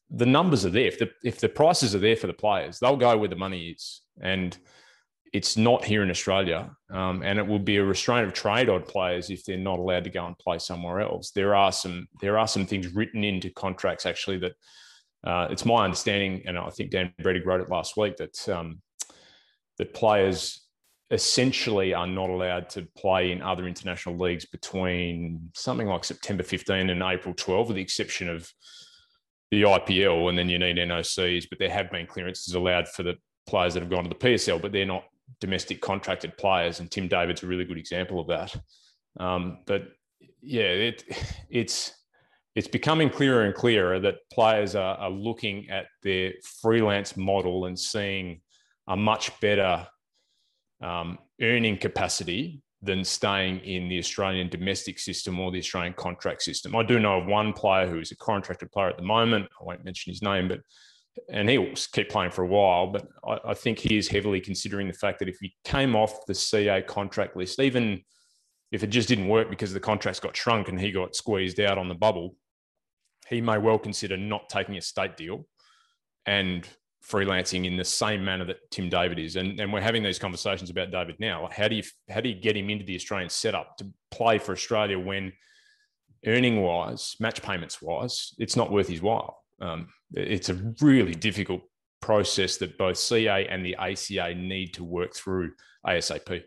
[SPEAKER 9] the numbers are there. If the prices are there for the players, they'll go where the money is. And it's not here in Australia. And it will be a restraint of trade on players if they're not allowed to go and play somewhere else. There are some things written into contracts actually that it's my understanding, and I think Dan Bredig wrote it last week, that that players essentially are not allowed to play in other international leagues between something like September 15 and April 12, with the exception of the IPL, and then you need NOCs, but there have been clearances allowed for the players that have gone to the PSL, but they're not domestic contracted players, and Tim David's a really good example of that. But yeah, it's becoming clearer and clearer that players are looking at their freelance model and seeing a much better earning capacity than staying in the Australian domestic system or the Australian contract system. I do know of one player who is a contracted player at the moment. I won't mention his name, and he will keep playing for a while, but I think he is heavily considering the fact that if he came off the CA contract list, even if it just didn't work because the contracts got shrunk and he got squeezed out on the bubble, he may well consider not taking a state deal and freelancing in the same manner that Tim David is. And we're having these conversations about David now. How do you get him into the Australian setup to play for Australia when earning wise, match payments wise, it's not worth his while? It's a really difficult process that both CA and the ACA need to work through ASAP.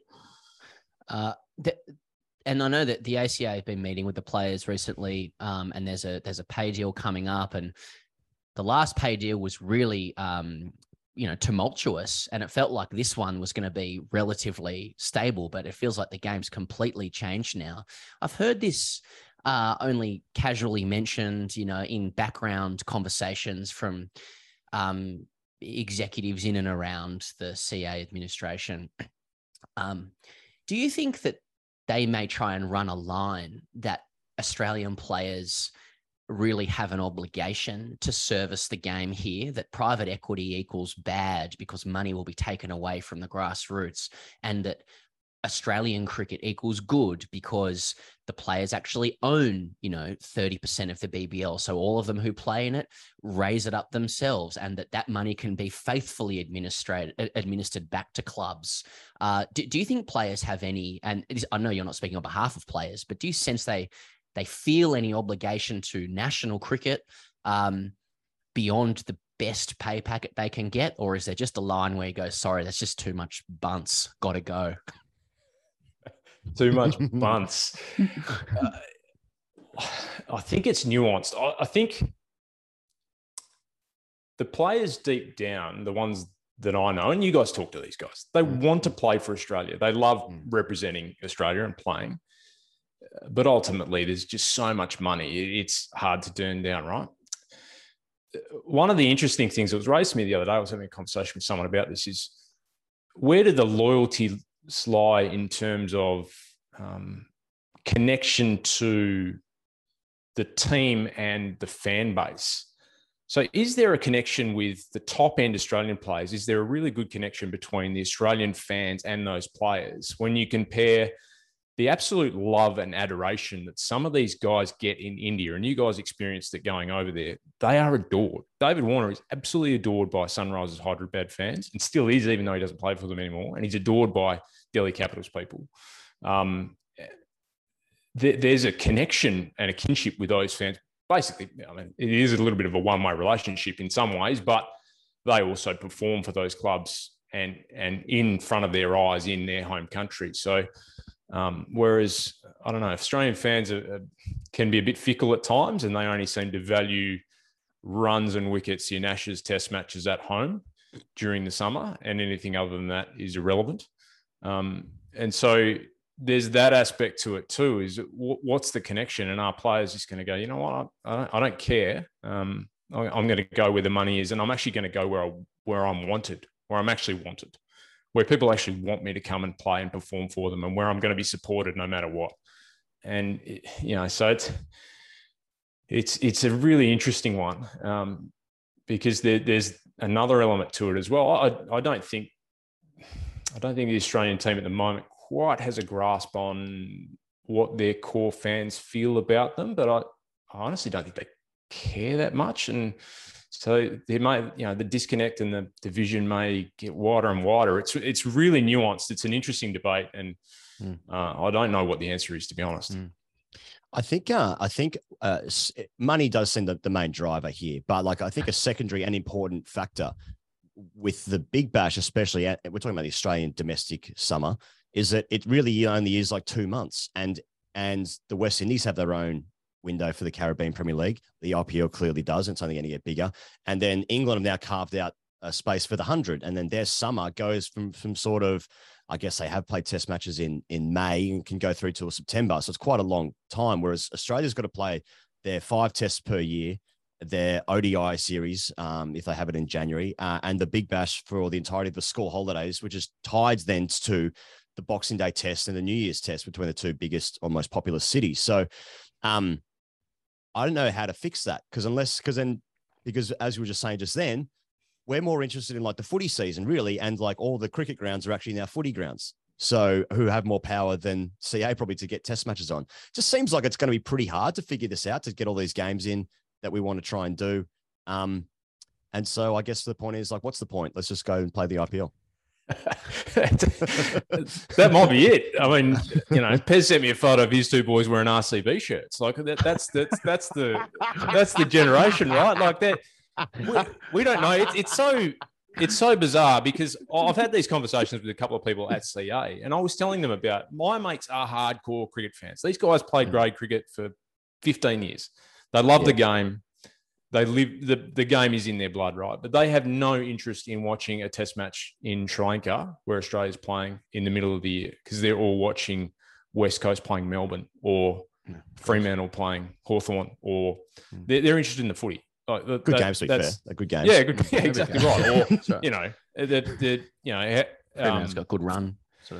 [SPEAKER 2] And I know that the ACA have been meeting with the players recently, and there's a pay deal coming up, and the last pay deal was really, tumultuous, and it felt like this one was going to be relatively stable, but it feels like the game's completely changed now. I've heard this only casually mentioned, in background conversations from executives in and around the CA administration. Do you think that they may try and run a line that Australian players really have an obligation to service the game here, that private equity equals bad because money will be taken away from the grassroots, and that Australian cricket equals good because the players actually own, 30% of the BBL. So all of them who play in it raise it up themselves, and that money can be faithfully administered back to clubs. Do you think players have any, and I know you're not speaking on behalf of players, but do you sense they feel any obligation to national cricket beyond the best pay packet they can get? Or is there just a line where you go, sorry, that's just too much bunts, got to go?
[SPEAKER 9] Too much bunts. I think it's nuanced. I think the players deep down, the ones that I know, and you guys talk to these guys, they want to play for Australia. They love representing Australia and playing. But ultimately, there's just so much money. It's hard to turn down, right? One of the interesting things that was raised to me the other day, I was having a conversation with someone about this, is where did the loyalty lie in terms of connection to the team and the fan base? So is there a connection with the top end Australian players? Is there a really good connection between the Australian fans and those players when you compare the absolute love and adoration that some of these guys get in India, and you guys experienced it going over there? They are adored. David Warner is absolutely adored by Sunrisers Hyderabad fans, and still is, even though he doesn't play for them anymore. And he's adored by Delhi Capitals people. There's a connection and a kinship with those fans. Basically, it is a little bit of a one-way relationship in some ways, but they also perform for those clubs and in front of their eyes in their home country. So, whereas, I don't know, Australian fans can be a bit fickle at times, and they only seem to value runs and wickets, your Ashes test matches at home during the summer, and anything other than that is irrelevant. And so there's that aspect to it too, is what's the connection? And our players just going to go, you know what, I don't care. I'm going to go where the money is, and I'm actually going to go where I'm wanted, where I'm actually wanted, where people actually want me to come and play and perform for them, and where I'm going to be supported no matter what. And, so it's a really interesting one, because there's another element to it as well. I don't think the Australian team at the moment quite has a grasp on what their core fans feel about them, but I honestly don't think they care that much. And So there may, the disconnect and the division may get wider and wider. It's really nuanced. It's an interesting debate, and I don't know what the answer is, to be honest.
[SPEAKER 1] I think money does seem the main driver here, but like I think a secondary and important factor with the Big Bash, especially, we're talking about the Australian domestic summer, is that it really only is like 2 months, and the West Indies have their own window for the Caribbean Premier League. The IPL clearly does, and it's only going to get bigger. And then England have now carved out a space for the 100, and then their summer goes from sort of, I guess they have played test matches in May and can go through till September. So it's quite a long time, whereas Australia's got to play their 5 tests per year, their ODI series, if they have it in January, and the Big Bash for the entirety of the school holidays, which is tied then to the Boxing Day test and the New Year's test between the two biggest or most populous cities. So I don't know how to fix that, because as you were just saying just then, we're more interested in like the footy season, really, and like all the cricket grounds are actually now footy grounds. So who have more power than CA probably to get test matches on. Just seems like it's going to be pretty hard to figure this out, to get all these games in that we want to try and do. And so I guess the point is, like, what's the point? Let's just go and play the IPL.
[SPEAKER 9] That might be it. I mean, Pez sent me a photo of his 2 boys wearing RCB shirts. Like that's the generation, right? Like that. We don't know. It's so bizarre, because I've had these conversations with a couple of people at CA, and I was telling them about my mates are hardcore cricket fans. These guys played grade cricket for 15 years. They love the game. They live the game is in their blood, right? But they have no interest in watching a test match in Sri Lanka where Australia's playing in the middle of the year, because they're all watching West Coast playing Melbourne, or Fremantle playing Hawthorn, or they're interested in the footy.
[SPEAKER 1] Good games, to be fair. They're good games.
[SPEAKER 9] Yeah, exactly right. Or
[SPEAKER 2] Fremantle got a good run. So.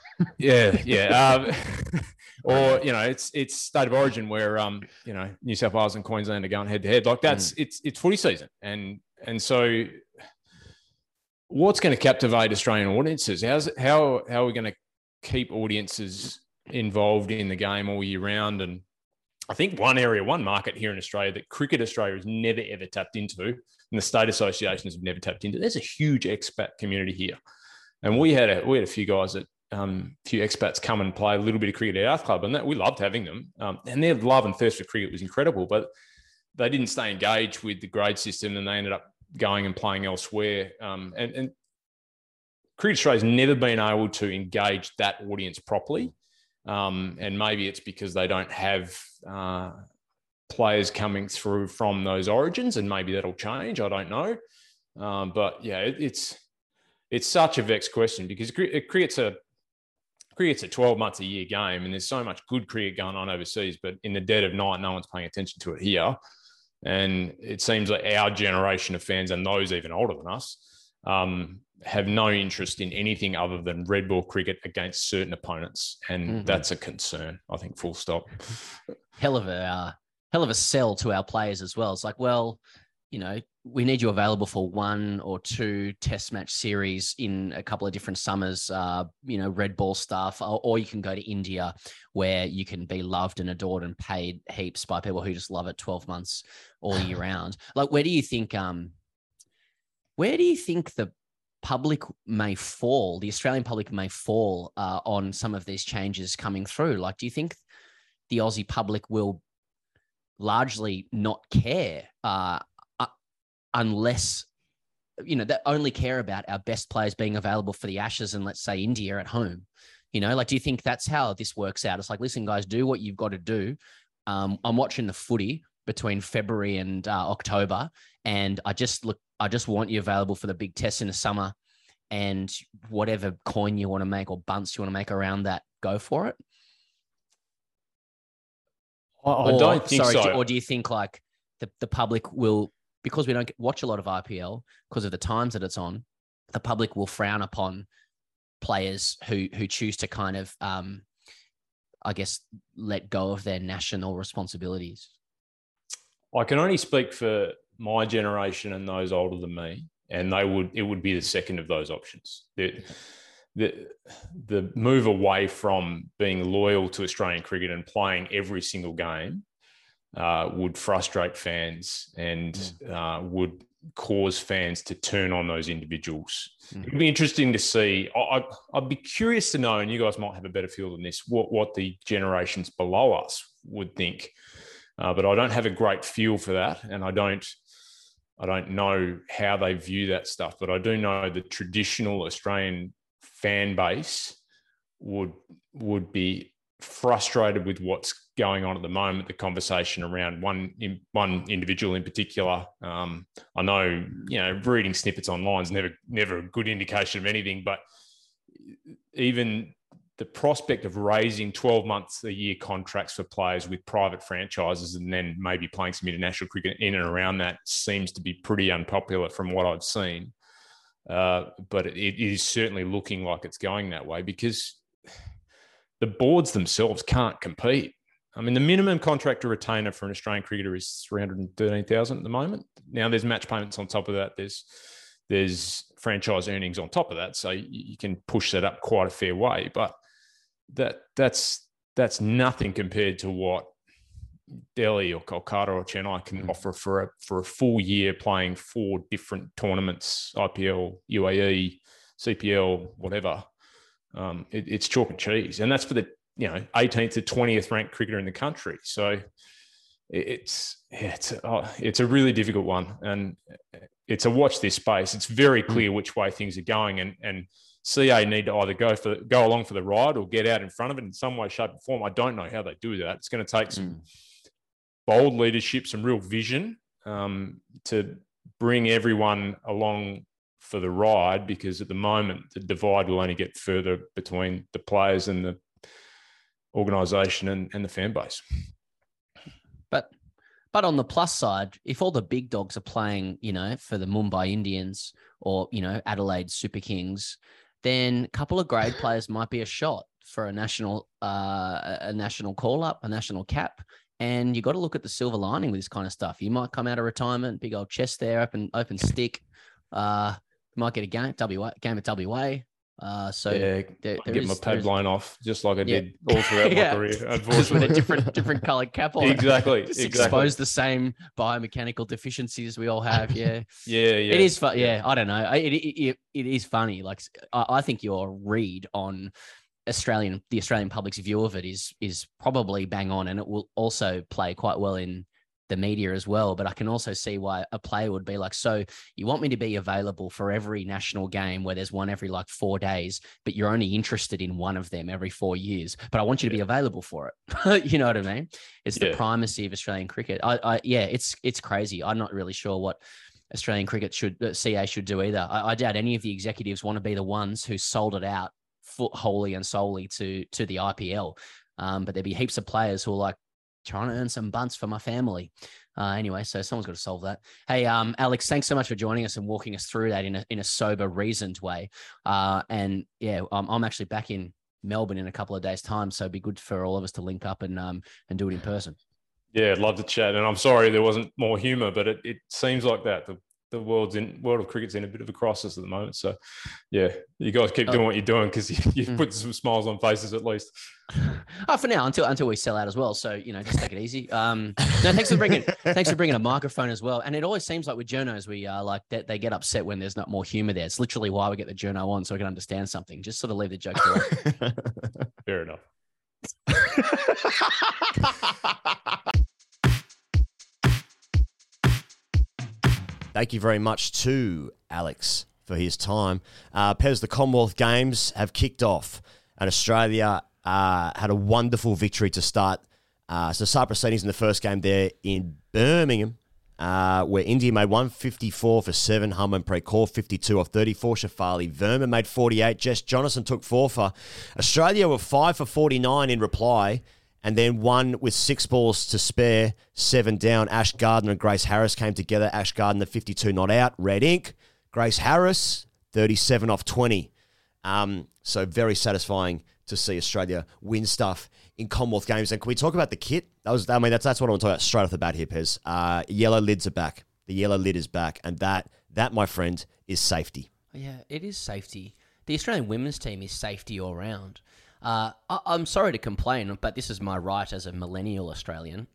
[SPEAKER 9] Or it's state of origin where New South Wales and Queensland are going head to head. Like that's it's footy season, and so what's going to captivate Australian audiences? How are we going to keep audiences involved in the game all year round? And I think one market here in Australia that Cricket Australia has never ever tapped into, and the state associations have never tapped into. There's a huge expat community here, and we had a few guys that. Few expats come and play a little bit of cricket at our club, and we loved having them. And their love and thirst for cricket was incredible, but they didn't stay engaged with the grade system, and they ended up going and playing elsewhere. And Cricket Australia's never been able to engage that audience properly. And maybe it's because they don't have players coming through from those origins, and maybe that'll change. I don't know. But yeah, it's such a vexed question, because cricket's a 12 months a year game, and there's so much good cricket going on overseas, but in the dead of night, no one's paying attention to it here. And it seems like our generation of fans, and those even older than us, have no interest in anything other than red ball cricket against certain opponents. And that's a concern, I think, full stop.
[SPEAKER 2] Hell of a sell to our players as well. It's like, well, we need you available for 1 or 2 test match series in a couple of different summers, red ball stuff, or you can go to India where you can be loved and adored and paid heaps by people who just love it 12 months all year round. Like, where do you think the public may fall, the Australian public may fall on some of these changes coming through? Like, do you think the Aussie public will largely not care unless, that only care about our best players being available for the Ashes and, let's say, India at home? Do you think that's how this works out? It's like, listen, guys, do what you've got to do. I'm watching the footy between February and October, and I just want you available for the big tests in the summer, and whatever coin you want to make or bunts you want to make around that, go for it.
[SPEAKER 9] I don't think so.
[SPEAKER 2] Or do you think like the public will, because we don't watch a lot of IPL because of the times that it's on, the public will frown upon players who choose to kind of, I guess, let go of their national responsibilities?
[SPEAKER 9] I can only speak for my generation and those older than me, and it would be the second of those options. The move away from being loyal to Australian cricket and playing every single game would frustrate fans and would cause fans to turn on those individuals. It'd be interesting to see. I'd be curious to know, and you guys might have a better feel than this, what the generations below us would think. But I don't have a great feel for that, and I don't know how they view that stuff. But I do know the traditional Australian fan base would be frustrated with what's going on at the moment. The conversation around one individual in particular. I know, reading snippets online is never a good indication of anything, but even the prospect of raising 12 months a year contracts for players with private franchises and then maybe playing some international cricket in and around that seems to be pretty unpopular from what I've seen. But it is certainly looking like it's going that way because the boards themselves can't compete. I mean, the minimum contract to retainer for an Australian cricketer is $313,000 at the moment. Now there's match payments on top of that. There's franchise earnings on top of that. So you can push that up quite a fair way, but that's nothing compared to what Delhi or Kolkata or Chennai can offer for a full year playing 4 different tournaments, IPL, UAE, CPL, whatever. It's chalk and cheese. And that's for the 18th to 20th ranked cricketer in the country. So it's a really difficult one. And it's a watch this space. It's very clear which way things are going. And CA need to either go along for the ride or get out in front of it in some way, shape, or form. I don't know how they do that. It's going to take some bold leadership, some real vision to bring everyone along for the ride, because at the moment the divide will only get further between the players and the organisation and the fan base.
[SPEAKER 2] But on the plus side, if all the big dogs are playing, for the Mumbai Indians or, Adelaide Super Kings, then a couple of grade players might be a shot for a national call-up, a national cap. And you got to look at the silver lining with this kind of stuff. You might come out of retirement, big old chest there, open stick. Might get a game at WA.
[SPEAKER 9] Get my pad blown off, just like I did all throughout my career, unfortunately.
[SPEAKER 2] Just with a different coloured cap on.
[SPEAKER 9] Exactly.
[SPEAKER 2] Expose the same biomechanical deficiencies we all have. Yeah.
[SPEAKER 9] Yeah.
[SPEAKER 2] It is fun. Yeah. I don't know. It is funny. Like, I think your read on the Australian public's view of it is probably bang on, and it will also play quite well in the media as well. But I can also see why a player would be like, so you want me to be available for every national game where there's one every 4 days, but you're only interested in one of them every 4 years, but I want you to be available for it. You know what I mean? It's the primacy of Australian cricket. It's crazy. I'm not really sure what Australian cricket CA should do either. I doubt any of the executives want to be the ones who sold it out wholly and solely to the IPL. But there'd be heaps of players who are like, trying to earn some bunts for my family. Anyway, so someone's got to solve that. Hey, Alex, thanks so much for joining us and walking us through that in a sober, reasoned way. I'm actually back in Melbourne in a couple of days' time, so it'd be good for all of us to link up and do it in person. Yeah,
[SPEAKER 9] I'd love to chat. And I'm sorry there wasn't more humour, but it seems like that. The world of cricket's in a bit of a crisis at the moment. So, yeah, you guys keep doing what you're doing, because you put some smiles on faces at least.
[SPEAKER 2] For now, until we sell out as well. So, just take it easy. No, thanks for bringing a microphone as well. And it always seems like with journos, we they get upset when there's not more humour there. It's literally why we get the journo on, so we can understand something. Just sort of leave the jokes away.
[SPEAKER 9] Fair enough.
[SPEAKER 1] Thank you very much to Alex for his time. Pez, the Commonwealth Games have kicked off, and Australia had a wonderful victory to start proceedings in the first game there in Birmingham, where India made 154 for 7, Harmanpreet Kaur 52 off 34, Shafali Verma made 48, Jess Jonathan took 4 for. Australia were 5 for 49 in reply, and then one with 6 balls to spare, 7 down. Ash Gardner and Grace Harris came together. Ash Gardner 52 not out, red ink. Grace Harris 37 off 20. So very satisfying to see Australia win stuff in Commonwealth Games. And can we talk about the kit? That's what I want to talk about straight off the bat here, Pez. Yellow lids are back. The yellow lid is back, and that, my friend, is safety.
[SPEAKER 2] Yeah, it is safety. The Australian women's team is safety all round. I'm sorry to complain, but this is my right as a millennial Australian.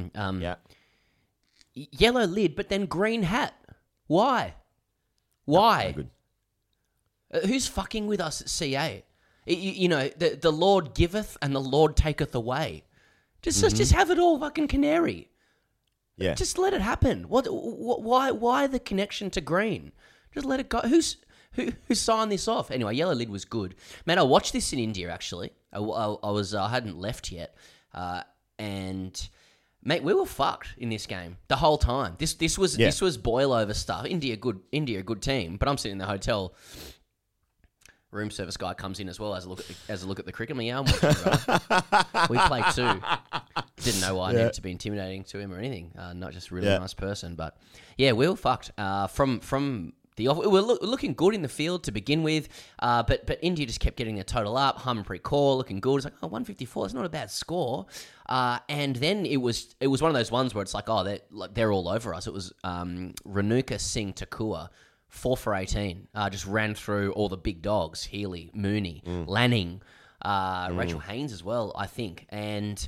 [SPEAKER 2] Yellow lid, but then green hat. Why? Why?
[SPEAKER 1] Good.
[SPEAKER 2] Who's fucking with us at CA? You know, the Lord giveth and the Lord taketh away. Just have it all fucking canary.
[SPEAKER 1] Yeah.
[SPEAKER 2] Just let it happen. Why the connection to green? Just let it go. Who signed this off? Anyway, yellow lid was good. Man, I watched this in India actually. I hadn't left yet, and mate, we were fucked in this game the whole time. This was boil over stuff. India, good team. But I'm sitting in the hotel. Room service guy comes in as well as a look at the cricket. I'm watching, right? We play too. Didn't know why I needed to be intimidating to him or anything. Not just a really nice person, but yeah, we were fucked. From the off, we were looking good in the field to begin with, but India just kept getting their total up. Harmanpreet Kaur looking good. It's like 154. It's not a bad score. And then it was one of those ones where it's like they're all over us. It was Renuka Singh Thakur. 4 for 18, just ran through all the big dogs, Healy, Mooney, Lanning, Rachel Haynes as well, I think. And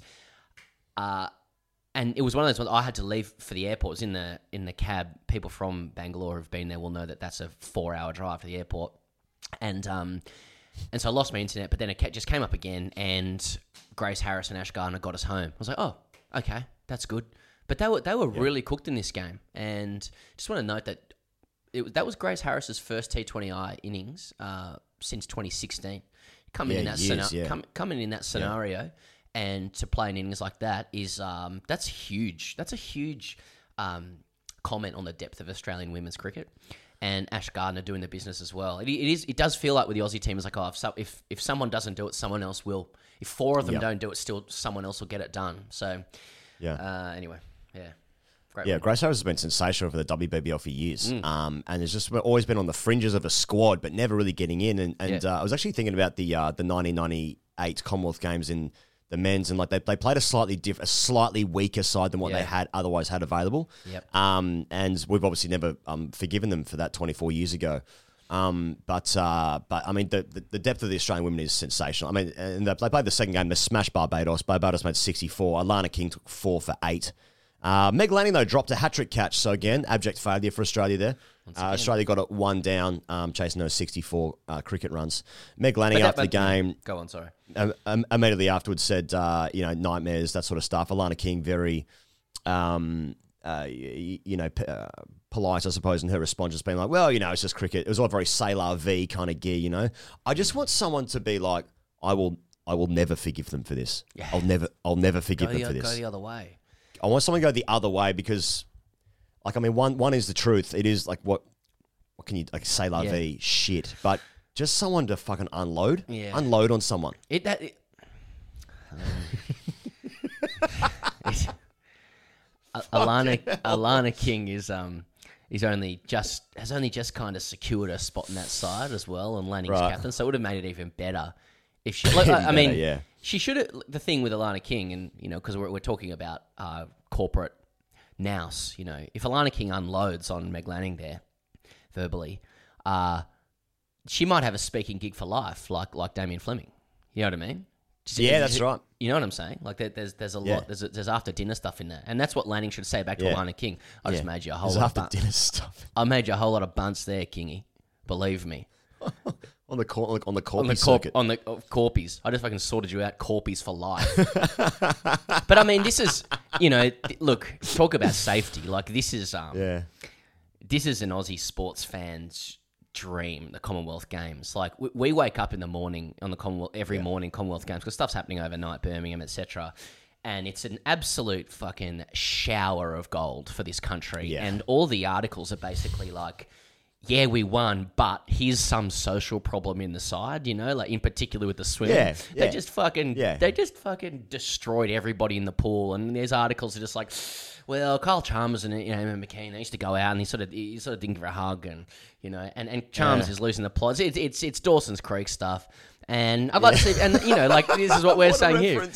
[SPEAKER 2] it was one of those ones I had to leave for the airport. It was in the cab. People from Bangalore who've been there will know that that's a 4-hour drive to the airport. And so I lost my internet, but then it just came up again, and Grace Harris and Ash Gardner got us home. I was like, oh, okay, that's good. But they were really cooked in this game. And just want to note that that was Grace Harris's first T20I innings since 2016. Coming in that scenario, and to play an innings like that is that's huge. That's a huge comment on the depth of Australian women's cricket. And Ash Gardner doing the business as well. It does feel like with the Aussie team, it's like, oh, if someone doesn't do it, someone else will. If 4 of them don't do it, still someone else will get it done. So anyway, yeah.
[SPEAKER 1] Grace Harris has been sensational for the WBBL for years, and has just always been on the fringes of a squad, but never really getting in. And I was actually thinking about the 1998 Commonwealth Games in the men's, and like they played a slightly weaker side than what they had otherwise had available.
[SPEAKER 2] Yep.
[SPEAKER 1] And we've obviously never forgiven them for that 24 years ago. But I mean, the depth of the Australian women is sensational. I mean, and they played the second game. They smashed Barbados. Barbados made 64. Alana King took 4 for 8. Meg Lanning, though, dropped a hat-trick catch. So, again, abject failure for Australia there. Australia got it 1 down, chasing those 64 cricket runs. Meg Lanning, after the game...
[SPEAKER 2] Go on, sorry.
[SPEAKER 1] Immediately afterwards said, nightmares, that sort of stuff. Alana King, very, polite, I suppose, in her response, just being like, well, it's just cricket. It was all very C'est la vie kind of gear, I just want someone to be like, I will never forgive them for this. Yeah. I'll never forgive them for this.
[SPEAKER 2] Go the other way.
[SPEAKER 1] I want someone to go the other way because, one is the truth. It is like, what can you, say la vie shit. But just someone to fucking unload. Yeah. Unload on someone.
[SPEAKER 2] Alana King has only just kind of secured a spot in that side as well, and Lanning's captain, so it would have made it even better if she. She should have. The thing with Alana King, and because we're talking about corporate nous, if Alana King unloads on Meg Lanning there verbally, she might have a speaking gig for life, like Damien Fleming. You know what I mean?
[SPEAKER 1] That's right.
[SPEAKER 2] You know what I'm saying? Like there's a lot. There's after dinner stuff in there, and that's what Lanning should say back to Alana King. I just made you a whole lot
[SPEAKER 1] of dinner stuff.
[SPEAKER 2] I made you a whole lot of bunts there, Kingy. Believe me.
[SPEAKER 1] On the corpy circuit.
[SPEAKER 2] On the corpies. I just fucking sorted you out corpies for life. But I mean, this is, look, talk about safety. Like this is this is an Aussie sports fan's dream, the Commonwealth Games. Like we wake up in the morning on the Commonwealth every morning Commonwealth Games because stuff's happening overnight, Birmingham, etc. And it's an absolute fucking shower of gold for this country. Yeah. And all the articles are basically like, yeah, we won, but here's some social problem in the side, like in particular with the swim. Yeah. They just fucking destroyed everybody in the pool. And there's articles that are just like, well, Kyle Chalmers and Emma McKean, they used to go out and he sort of didn't give her a hug, and and Chalmers is losing the plot. It's Dawson's Creek stuff, and I'd like to see, and this is what we're saying here.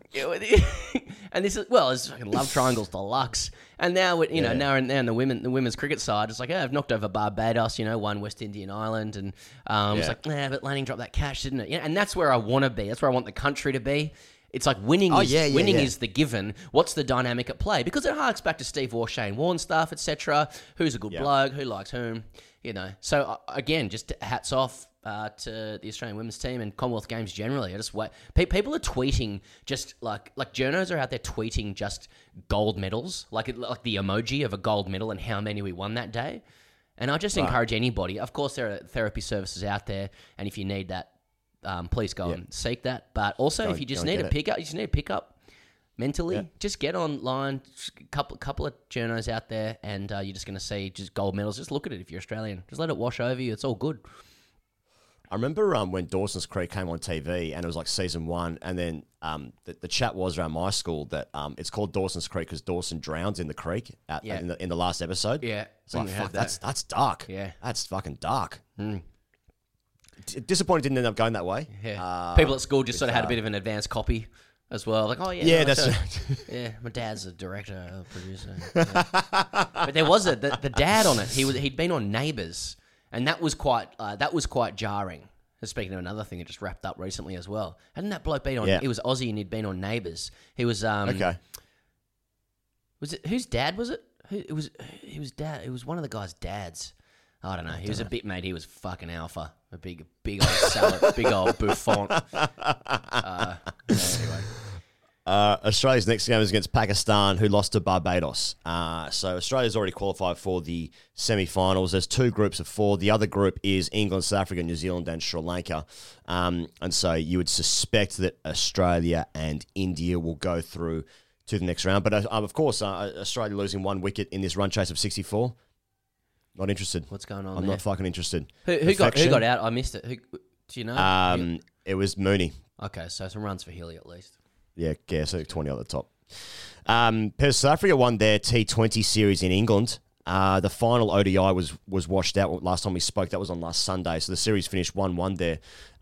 [SPEAKER 2] And this is it's fucking love triangles deluxe. And now now in the women's cricket side, it's like, I've knocked over Barbados, one West Indian island, and it's like, but Lanning dropped that cash, didn't it? And that's where I want to be. That's where I want the country to be. It's like winning is the given. What's the dynamic at play? Because it harks back to Steve Waugh, Shane Warne stuff, etc. Who's a good bloke? Who likes whom? So again, just hats off to the Australian women's team and Commonwealth Games generally. I just wait. People are tweeting just like journos are out there tweeting just gold medals, like the emoji of a gold medal and how many we won that day. And I just encourage anybody. Of course, there are therapy services out there, and if you need that, please go and seek that. But also, if you just need a pickup, mentally, just get online. Couple of journos out there, and you're just going to see just gold medals. Just look at it if you're Australian. Just let it wash over you. It's all good.
[SPEAKER 1] I remember when Dawson's Creek came on TV, and it was like season 1, and then the chat was around my school that it's called Dawson's Creek because Dawson drowns in the creek in the last episode.
[SPEAKER 2] Yeah,
[SPEAKER 1] it's like, fuck, that's dark.
[SPEAKER 2] Yeah,
[SPEAKER 1] that's fucking dark. Disappointed didn't end up going that way.
[SPEAKER 2] Yeah, people at school just sort of had a bit of an advanced copy as well. Like, my dad's a director, a producer. Yeah. But there was the dad on it. He'd been on Neighbours. And that was quite jarring. Speaking of another thing that just wrapped up recently as well. Hadn't that bloke been on? It was Aussie and he'd been on Neighbours. He was okay. Was it whose dad was it? It was dad. It was one of the guy's dads. I don't know. He was a bit mate. He was fucking alpha. A big old salad, big old buffon. Anyway.
[SPEAKER 1] Australia's next game is against Pakistan, who lost to Barbados. So Australia's already qualified for the semi-finals. There's 2 groups of 4. The other group is England, South Africa, New Zealand, and Sri Lanka. And so you would suspect that Australia and India will go through to the next round. But of course, Australia losing 1 wicket in this run chase of 64. Not interested.
[SPEAKER 2] What's going on?
[SPEAKER 1] I'm
[SPEAKER 2] there?
[SPEAKER 1] not fucking interested.
[SPEAKER 2] Who got out? I missed it. Do you know?
[SPEAKER 1] It was Mooney.
[SPEAKER 2] Okay, so some runs for Healy at least.
[SPEAKER 1] Yeah, so 20 on the top. South Africa won their T20 series in England. The final ODI was washed out last time we spoke. That was on last Sunday. So the series finished 1-1 there.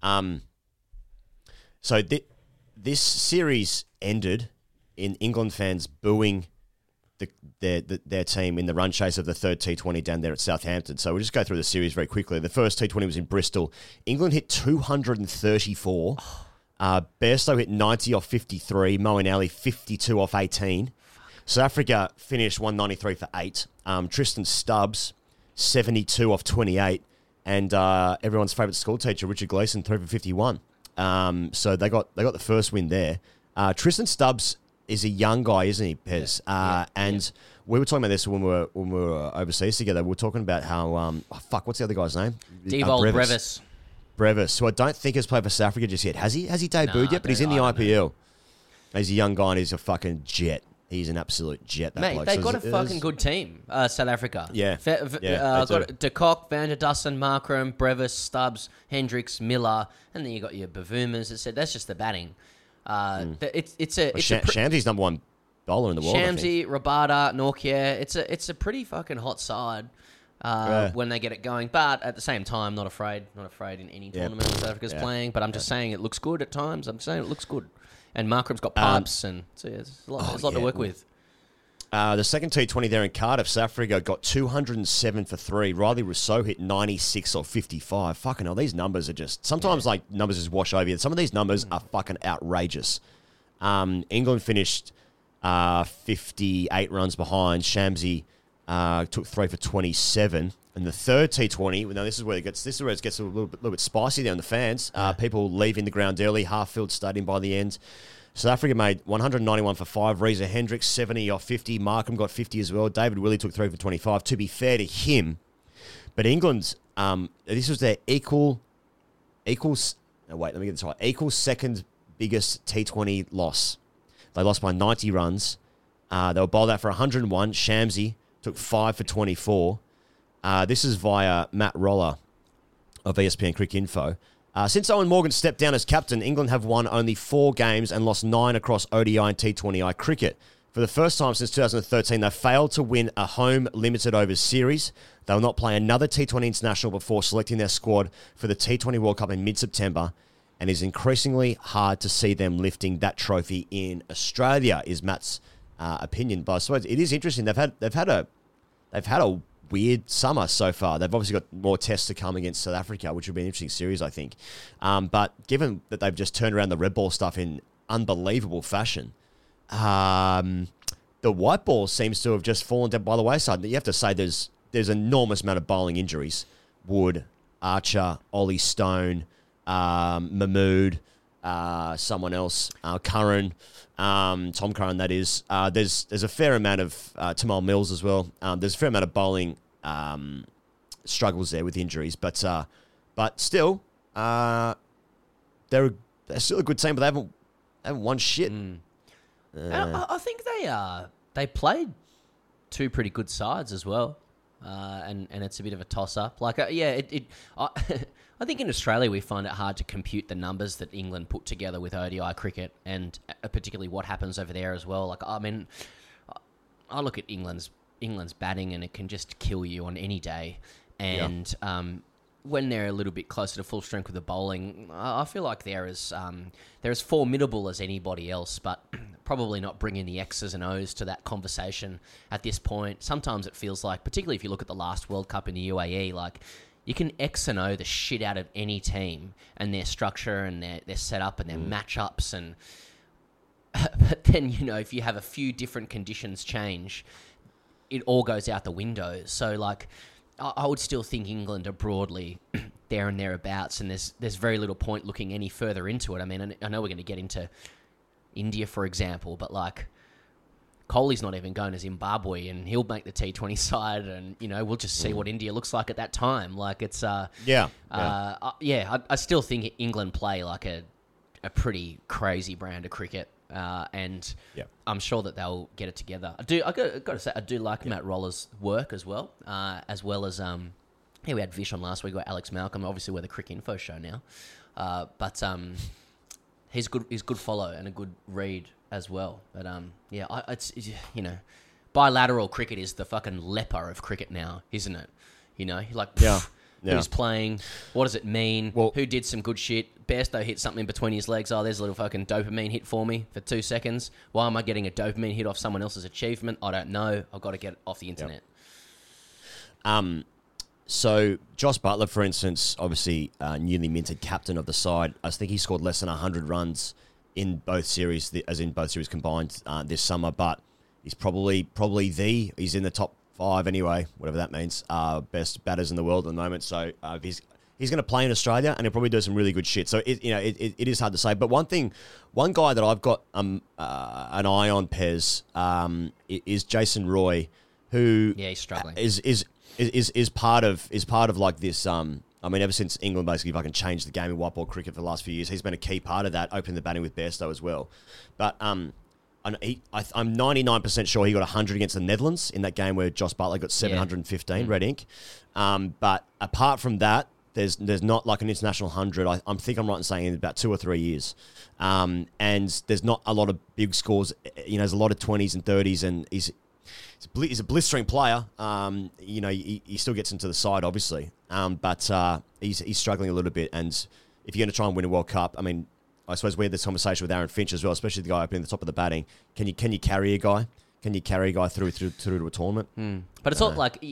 [SPEAKER 1] So this series ended in England fans booing their team in the run chase of the third T20 down there at Southampton. So we'll just go through the series very quickly. The first T20 was in Bristol. England hit 234. Bairstow hit 90 off 53. Moeen Ali 52 off 18. South Africa finished 193 for 8. Tristan Stubbs 72 off 28. And everyone's favourite school teacher, Richard Gleeson, 3 for 51. So they got the first win there. Tristan Stubbs is a young guy, isn't he, Pez? We were talking about this when we were overseas together. We were talking about how what's the other guy's name?
[SPEAKER 2] Devold Brevis.
[SPEAKER 1] Brevis, who I don't think has played for South Africa just yet. Has he debuted yet? But he's in the IPL. He's a young guy and he's a fucking jet. He's an absolute jet, that
[SPEAKER 2] Mate,
[SPEAKER 1] bloke.
[SPEAKER 2] they've got a fucking good team, South Africa.
[SPEAKER 1] Yeah.
[SPEAKER 2] Got De Kock, Van der Dussen, Markram, Brevis, Stubbs, Hendricks, Miller, and then you got your Bavumas. That's just the batting.
[SPEAKER 1] Shamsi's number 1 bowler in the world.
[SPEAKER 2] Shamsi, Rabada, Nortje. It's a pretty fucking hot side when they get it going. But at the same time, not afraid in any tournament that South Africa's playing. But I'm just saying it looks good at times. I'm saying it looks good. And Markram's got pipes, and so there's a lot to work with.
[SPEAKER 1] The second T20 there in Cardiff, South Africa got 207 for 3. Riley Rousseau hit 96 or 55. Fucking hell, these numbers are just... Sometimes, numbers just wash over you. Some of these numbers are fucking outrageous. England finished 58 runs behind. Shamsi took 3 for 27. And the third T20, now this is where it gets a little bit spicy there on the fans. People leaving the ground early, half-filled stadium by the end. South Africa made 191 for 5. Reza Hendricks, 70 off 50. Markham got 50 as well. David Willey took 3 for 25. To be fair to him, but England's, this was their equal second biggest T20 loss. They lost by 90 runs. They were bowled out for 101. Shamsi took 5 for 24. This is via Matt Roller of ESPN Cricket Info. Since Owen Morgan stepped down as captain, England have won only 4 games and lost 9 across ODI and T20I cricket. For the first time since 2013, they failed to win a home limited overs series. They will not play another T20 international before selecting their squad for the T20 World Cup in mid-September. and is increasingly hard to see them lifting that trophy in Australia, is Matt's opinion. But I suppose it is interesting. They've had a weird summer so far. They've obviously got more tests to come against South Africa, which will be an interesting series, I think. But given that they've just turned around the red ball stuff in unbelievable fashion, the white ball seems to have just fallen down by the wayside. You have to say there's an enormous amount of bowling injuries. Wood, Archer, Ollie Stone, Mahmood, someone else, Curran, Tom Curran, that is. There's a fair amount of Tamal Mills as well. There's a fair amount of bowling struggles there with injuries, but still, they're still a good team, but they haven't won shit.
[SPEAKER 2] I think they played two pretty good sides as well, and it's a bit of a toss up. Like, I think in Australia we find it hard to compute the numbers that England put together with ODI cricket, and particularly what happens over there as well. Like, I mean, I look at England's batting, and it can just kill you on any day. And when they're a little bit closer to full strength with the bowling, I feel like they're as formidable as anybody else, but probably not bringing the X's and O's to that conversation at this point. Sometimes it feels like, particularly if you look at the last World Cup in the UAE, like, you can X and O the shit out of any team and their structure and their setup and their matchups, but then, you know, if you have a few different conditions change, it all goes out the window. So, like, I would still think England are broadly there and thereabouts, and there's very little point looking any further into it. I mean, I know we're going to get into India, for example, but, like, Kohli's not even going to Zimbabwe, and he'll make the T20 side, and, you know, we'll just see what India looks like at that time. Like, it's I still think England play like a pretty crazy brand of cricket, and I'm sure that they'll get it together. I got to say, I do like Matt Roller's work as well as we had Vish on last week, we got Alex Malcolm. Obviously, we're the Cricket Info show now, but he's good follow and a good read as well. But it's you know, bilateral cricket is the fucking leper of cricket now, isn't it? You know, like who's playing? What does it mean? Well, who did some good shit? Bairstow hit something between his legs. Oh, there's a little fucking dopamine hit for me for 2 seconds. Why am I getting a dopamine hit off someone else's achievement? I don't know. I've got to get it off the internet.
[SPEAKER 1] So Josh Butler, for instance, obviously newly minted captain of the side. I think he scored less than 100 runs in both series, combined this summer. But he's probably he's in the top 5 anyway, whatever that means. Best batters in the world at the moment. So he's going to play in Australia, and he'll probably do some really good shit. So it is hard to say. But one guy that I've got an eye on, Pez, is Jason Roy, who
[SPEAKER 2] he's struggling.
[SPEAKER 1] Is part of like this. I mean, ever since England basically fucking changed the game in white ball cricket for the last few years, he's been a key part of that, opening the batting with Bairstow as well. But I'm 99% sure he got 100 against the Netherlands in that game where Josh Butler got 715 red ink. But apart from that, there's not like an international 100. I think I'm right in saying in about 2 or 3 years. And there's not a lot of big scores. You know, there's a lot of 20s and 30s, and he's a blistering player. You know, he still gets into the side, obviously. But he's struggling a little bit. And if you're going to try and win a World Cup, I mean, I suppose we had this conversation with Aaron Finch as well, especially the guy opening the top of the batting. Can you carry a guy? Can you carry a guy through to a tournament?
[SPEAKER 2] But it's not like,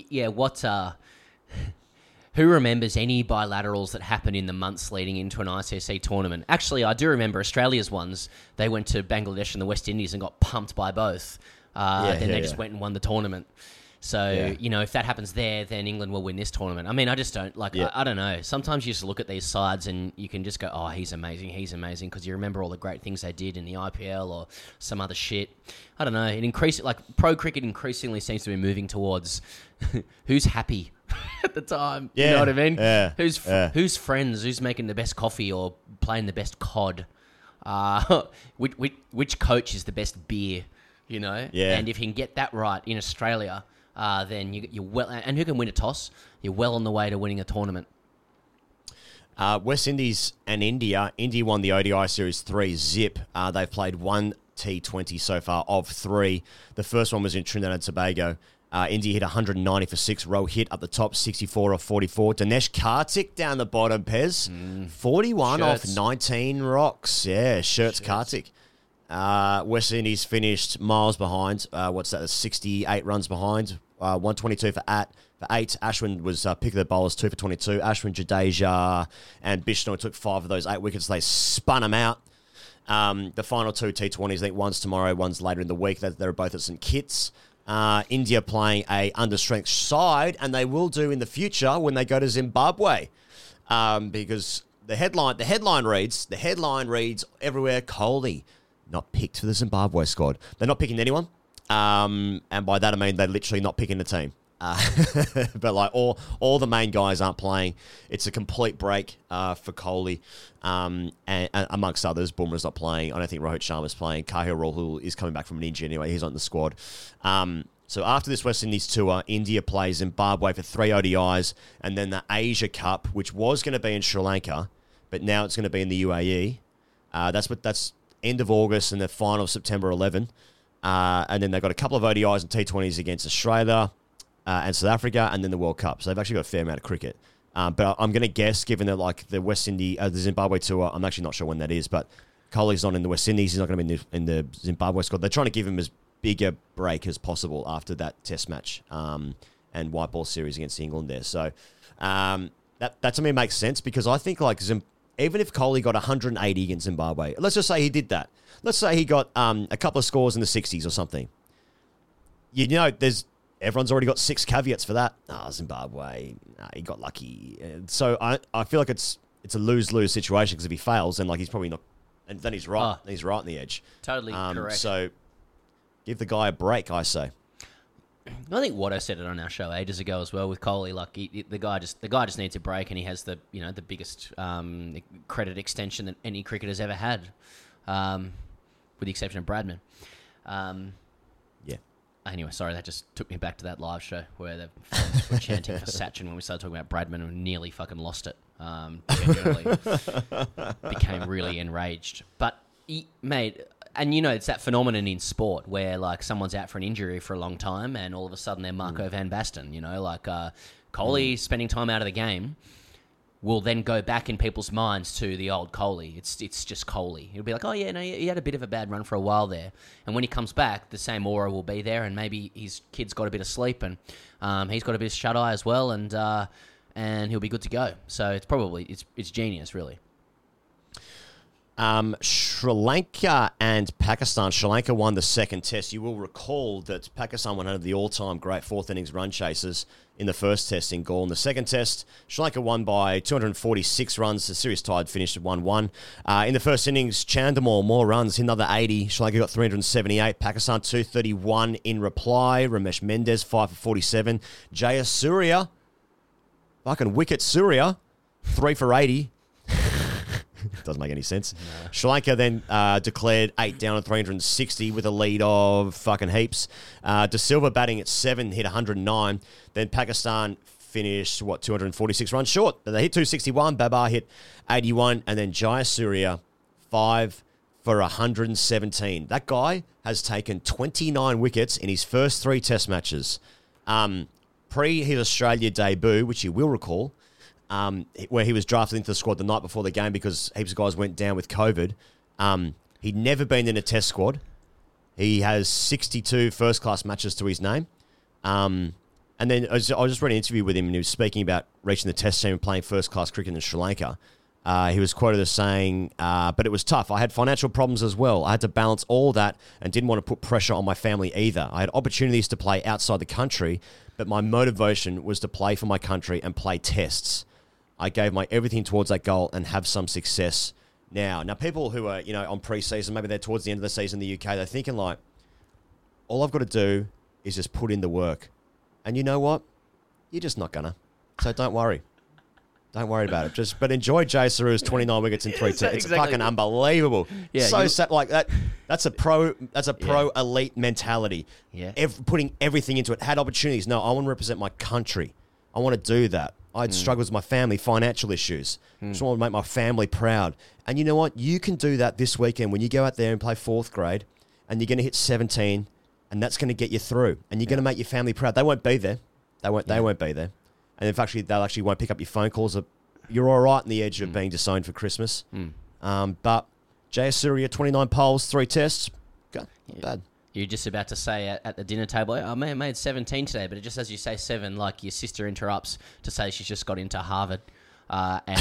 [SPEAKER 2] who remembers any bilaterals that happened in the months leading into an ICC tournament? Actually, I do remember Australia's ones. They went to Bangladesh and the West Indies and got pumped by both. Then they just went and won the tournament. So, you know, if that happens there, then England will win this tournament. I mean, I just don't, like, I don't know. Sometimes you just look at these sides and you can just go, oh, he's amazing, because you remember all the great things they did in the IPL or some other shit. I don't know. Pro cricket increasingly seems to be moving towards who's happy at the time. You know what I mean?
[SPEAKER 1] Yeah.
[SPEAKER 2] Who's friends? Who's making the best coffee or playing the best COD? Which coach is the best beer? You know? Yeah. And if you can get that right in Australia, then you're well, and who can win a toss? You're well on the way to winning a tournament.
[SPEAKER 1] West Indies and India. India won the ODI Series 3 zip. They've played one T20 so far of 3. The first one was in Trinidad and Tobago. India hit 190 for 6. Rohit up the top, 64 off 44. Dinesh Karthik down the bottom, Pez. 41
[SPEAKER 2] Shirts.
[SPEAKER 1] off 19 rocks. Yeah, Shirts Karthik. West Indies finished miles behind. What's that? 68 runs behind. 122 for 8. Ashwin was pick of the bowlers, 2 for 22. Ashwin, Jadeja, and Bishnoi took 5 of those 8 wickets. They spun them out. The final 2 T20s, I think one's tomorrow, one's later in the week. They're both at St Kitts. India playing a understrength side, and they will do in the future when they go to Zimbabwe, because the headline reads everywhere. Kohli not picked for the Zimbabwe squad. They're not picking anyone, and by that I mean they're literally not picking the team. But like all the main guys aren't playing. It's a complete break for Kohli, and amongst others, Bumrah's not playing. I don't think Rohit Sharma's playing. Kahil Rahul is coming back from an injury anyway. He's on the squad. So after this West Indies tour, India plays Zimbabwe for 3 ODIs, and then the Asia Cup, which was going to be in Sri Lanka, but now it's going to be in the UAE. That's end of August and the final September 11. And then they've got a couple of ODIs and T20s against Australia and South Africa, and then the World Cup. So they've actually got a fair amount of cricket. But I'm going to guess, given that like the the Zimbabwe tour, I'm actually not sure when that is, but Kohli's not in the West Indies. He's not going to be in the Zimbabwe squad. They're trying to give him as big a break as possible after that Test match and white ball series against England there. So that to me makes sense, because I think like even if Kohli got 180 against Zimbabwe, let's just say he did that. Let's say he got a couple of scores in the 60s or something. You know, everyone's already got 6 caveats for that. Zimbabwe, he got lucky. So I feel like it's a lose-lose situation, because if he fails, then like he's probably not, and then he's right. He's right on the edge.
[SPEAKER 2] Totally correct.
[SPEAKER 1] So give the guy a break, I say.
[SPEAKER 2] I think Watto said it on our show ages ago as well with Kohli. Like the guy just needs a break, and he has the biggest credit extension that any cricketer's ever had, with the exception of Bradman.
[SPEAKER 1] Yeah.
[SPEAKER 2] Anyway, sorry, that just took me back to that live show where the fans were chanting for Sachin when we started talking about Bradman, and nearly fucking lost it. Genuinely became really enraged. But mate. And, it's that phenomenon in sport where, like, someone's out for an injury for a long time and all of a sudden they're Marco van Basten, like Kohli spending time out of the game will then go back in people's minds to the old Kohli. It's just Kohli. He'll be like, oh, yeah, no, he had a bit of a bad run for a while there. And when he comes back, the same aura will be there, and maybe his kid's got a bit of sleep, and he's got a bit of shut-eye as well, and he'll be good to go. So it's genius, really.
[SPEAKER 1] Sri Lanka and Pakistan. Sri Lanka won the second test. You will recall that Pakistan won one of the all-time great fourth innings run chasers in the first test in Galle. In the second test, Sri Lanka won by 246 runs. The series tied, finished at 1-1. In the first innings, Chandimal, more runs, hit another 80. Sri Lanka got 378. Pakistan 231 in reply. Ramesh Mendez 5 for 47. Jayasuriya, fucking wicket Surya, 3 for 80. Doesn't make any sense. No. Sri Lanka then declared 8 down on 360 with a lead of fucking heaps. De Silva batting at 7, hit 109. Then Pakistan finished, 246 runs short. They hit 261. Babar hit 81. And then Jayasuriya, 5 for 117. That guy has taken 29 wickets in his first 3 test matches. Pre his Australia debut, which you will recall, where he was drafted into the squad the night before the game because heaps of guys went down with COVID. He'd never been in a test squad. He has 62 first-class matches to his name. And then I just read an interview with him, and he was speaking about reaching the test team and playing first-class cricket in Sri Lanka. He was quoted as saying, but it was tough. I had financial problems as well. I had to balance all that and didn't want to put pressure on my family either. I had opportunities to play outside the country, but my motivation was to play for my country and play tests. I gave my everything towards that goal and have some success now. Now, people who are, on pre-season, maybe they're towards the end of the season in the UK, they're thinking like, all I've got to do is just put in the work. And you know what? You're just not gonna. So don't worry. Don't worry about it. But enjoy Jayasuriya's 29 wickets in 3 tests. It's fucking unbelievable. Yeah, like that. That's a pro elite mentality.
[SPEAKER 2] Yeah.
[SPEAKER 1] Putting everything into it. Had opportunities. No, I want to represent my country. I want to do that. I had struggles with my family, financial issues. Just want to make my family proud. And you know what? You can do that this weekend when you go out there and play 4th grade, and you're going to hit 17, and that's going to get you through, and you're going to make your family proud. They won't be there. They won't be there. And in fact, they'll actually won't pick up your phone calls. You're all right on the edge of being disowned for Christmas. But Jayasuriya, 29 polls, 3 tests. Not bad.
[SPEAKER 2] You're just about to say at the dinner table, I may have made 17 today, but it just as you say 7, like your sister interrupts to say she's just got into Harvard, and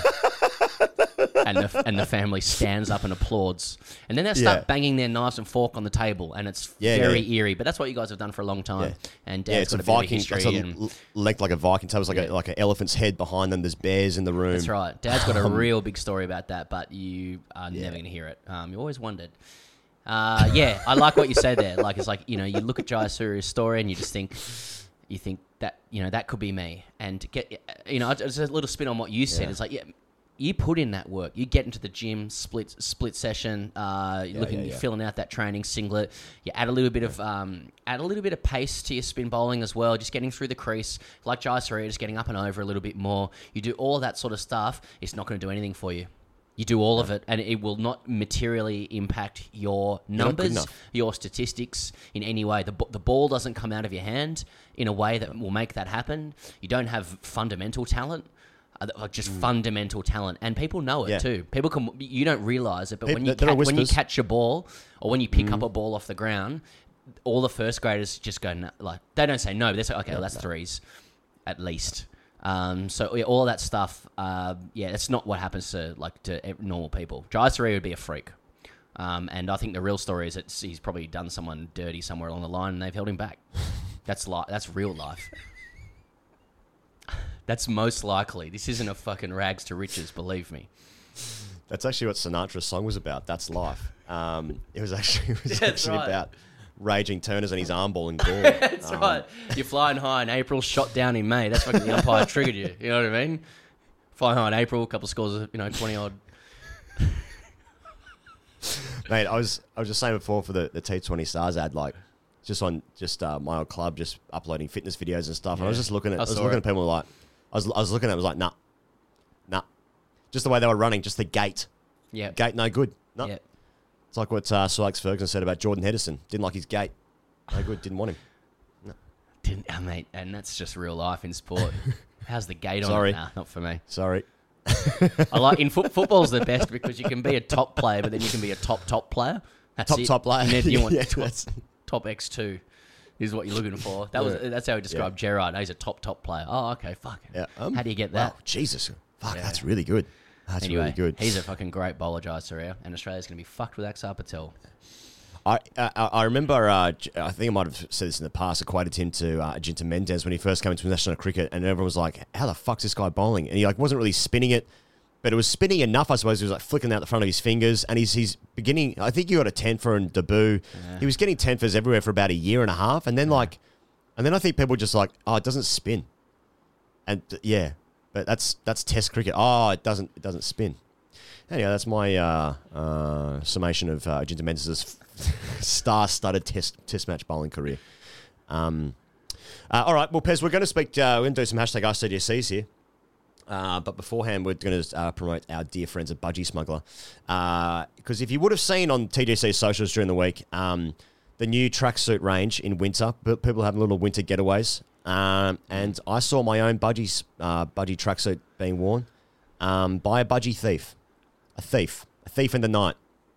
[SPEAKER 2] the family stands up and applauds, and then they start banging their knives and fork on the table, and it's very eerie. But that's what you guys have done for a long time. And Dad's
[SPEAKER 1] it's
[SPEAKER 2] got
[SPEAKER 1] a
[SPEAKER 2] bit of
[SPEAKER 1] Viking.
[SPEAKER 2] history.
[SPEAKER 1] Length like a Viking table. It's like an elephant's head behind them. There's bears in the room.
[SPEAKER 2] That's right. Dad's got a real big story about that, but you are never going to hear it. You always wondered. I like what you said there. Like, it's like, you look at Jayasuriya's story and you just think, that, that could be me. And it's a little spin on what you said. It's like, you put in that work. You get into the gym, split session. You're filling out that training singlet. You add a little bit of pace to your spin bowling as well. Just getting through the crease, like Jayasuriya, just getting up and over a little bit more. You do all of that sort of stuff. It's not going to do anything for you. You do all of it, and it will not materially impact your numbers, your statistics in any way. The ball doesn't come out of your hand in a way that will make that happen. You don't have fundamental talent. Fundamental talent, and people know it too. People you don't realize it, but when you catch a ball or when you pick up a ball off the ground, all the first graders just go they don't say no, but they say okay, that's 3s at least. All of that stuff, it's not what happens to normal people. Jayasuriya would be a freak, and I think the real story is that he's probably done someone dirty somewhere along the line, and they've held him back. That's real life. That's most likely. This isn't a fucking rags to riches, believe me.
[SPEAKER 1] That's actually what Sinatra's song was about. That's life. It was actually about raging turners and his arm ball in goal.
[SPEAKER 2] That's right. You're flying high in April, shot down in May. That's fucking the umpire triggered you. You know what I mean? Flying high in April, a couple of scores of 20 odd.
[SPEAKER 1] Mate, I was just saying before for the T20 Stars ad, like just on my old club, just uploading fitness videos and stuff. And I was just looking at people like I was looking at it, was like, nah. Just the way they were running, just the gait.
[SPEAKER 2] Yeah.
[SPEAKER 1] Gait no good. No.
[SPEAKER 2] Yep.
[SPEAKER 1] It's like what Sir Alex Ferguson said about Jordan Henderson. Didn't like his gait. No good, didn't want him. No.
[SPEAKER 2] Mate, and that's just real life in sport. How's the gait on
[SPEAKER 1] Sorry.
[SPEAKER 2] it? Nah, not for me.
[SPEAKER 1] Sorry.
[SPEAKER 2] I like football's the best because you can be a top player, but then you can be a top player. That's
[SPEAKER 1] top player.
[SPEAKER 2] And then you want top X2 is what you're looking for. That's how we described Gerard. He's a top player. Oh, okay, fuck.
[SPEAKER 1] Yeah.
[SPEAKER 2] How do you get that?
[SPEAKER 1] Wow, Jesus. Fuck, that's really good. That's really good.
[SPEAKER 2] He's a fucking great bowler, Jayasuriya, and Australia's going to be fucked with Axar Patel.
[SPEAKER 1] I remember, I think I might have said this in the past, equated him to Ajinta Mendez when he first came into international cricket, and everyone was like, how the fuck's this guy bowling? And he wasn't really spinning it, but it was spinning enough, I suppose. He was flicking out the front of his fingers, and he's beginning, I think he got a 10-fer in debut. Yeah. He was getting 10-fers everywhere for about a year and a half, and then I think people were just like, oh, it doesn't spin. And but that's test cricket. Oh, it doesn't spin. Anyway, that's my summation of Ajinta Mendez's star-studded test match bowling career. All right, well, Pez, we're going to do some hashtag AskTGCs here. But beforehand, we're going to promote our dear friends at Budgie Smuggler. Because if you would have seen on TGC socials during the week, the new tracksuit range in winter, people having little winter getaways. And I saw my own budgie tracksuit being worn by a budgie thief. A thief in the night.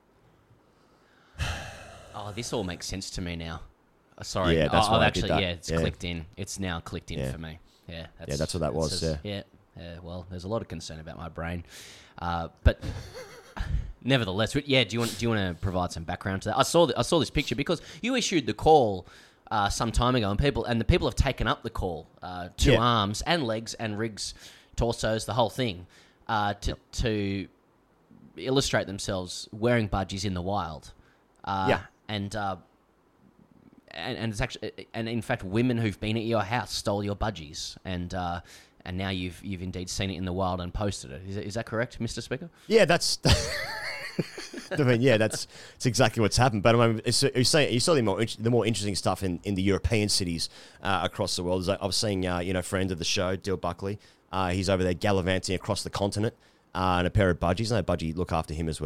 [SPEAKER 2] Oh, this all makes sense to me now. Sorry,
[SPEAKER 1] yeah, that's why
[SPEAKER 2] it's clicked in. It's now clicked in for me. Yeah,
[SPEAKER 1] that's what that was.
[SPEAKER 2] Yeah. Well, there's a lot of concern about my brain, but nevertheless, do you want to provide some background to that? I saw this picture because you issued the call some time ago, and the people have taken up the call to arms and legs and rigs, torsos, the whole thing, to illustrate themselves wearing budgies in the wild. And it's actually, and in fact, women who've been at your house stole your budgies, and now you've indeed seen it in the wild and posted it. Is that correct, Mr. Speaker?
[SPEAKER 1] Yeah, that's. I mean, that's exactly what's happened. But I mean, you saw the more interesting stuff in the European cities across the world. I was seeing, friend of the show, Dill Buckley. He's over there gallivanting across the continent in a pair of budgies. And Budgie look after him as well.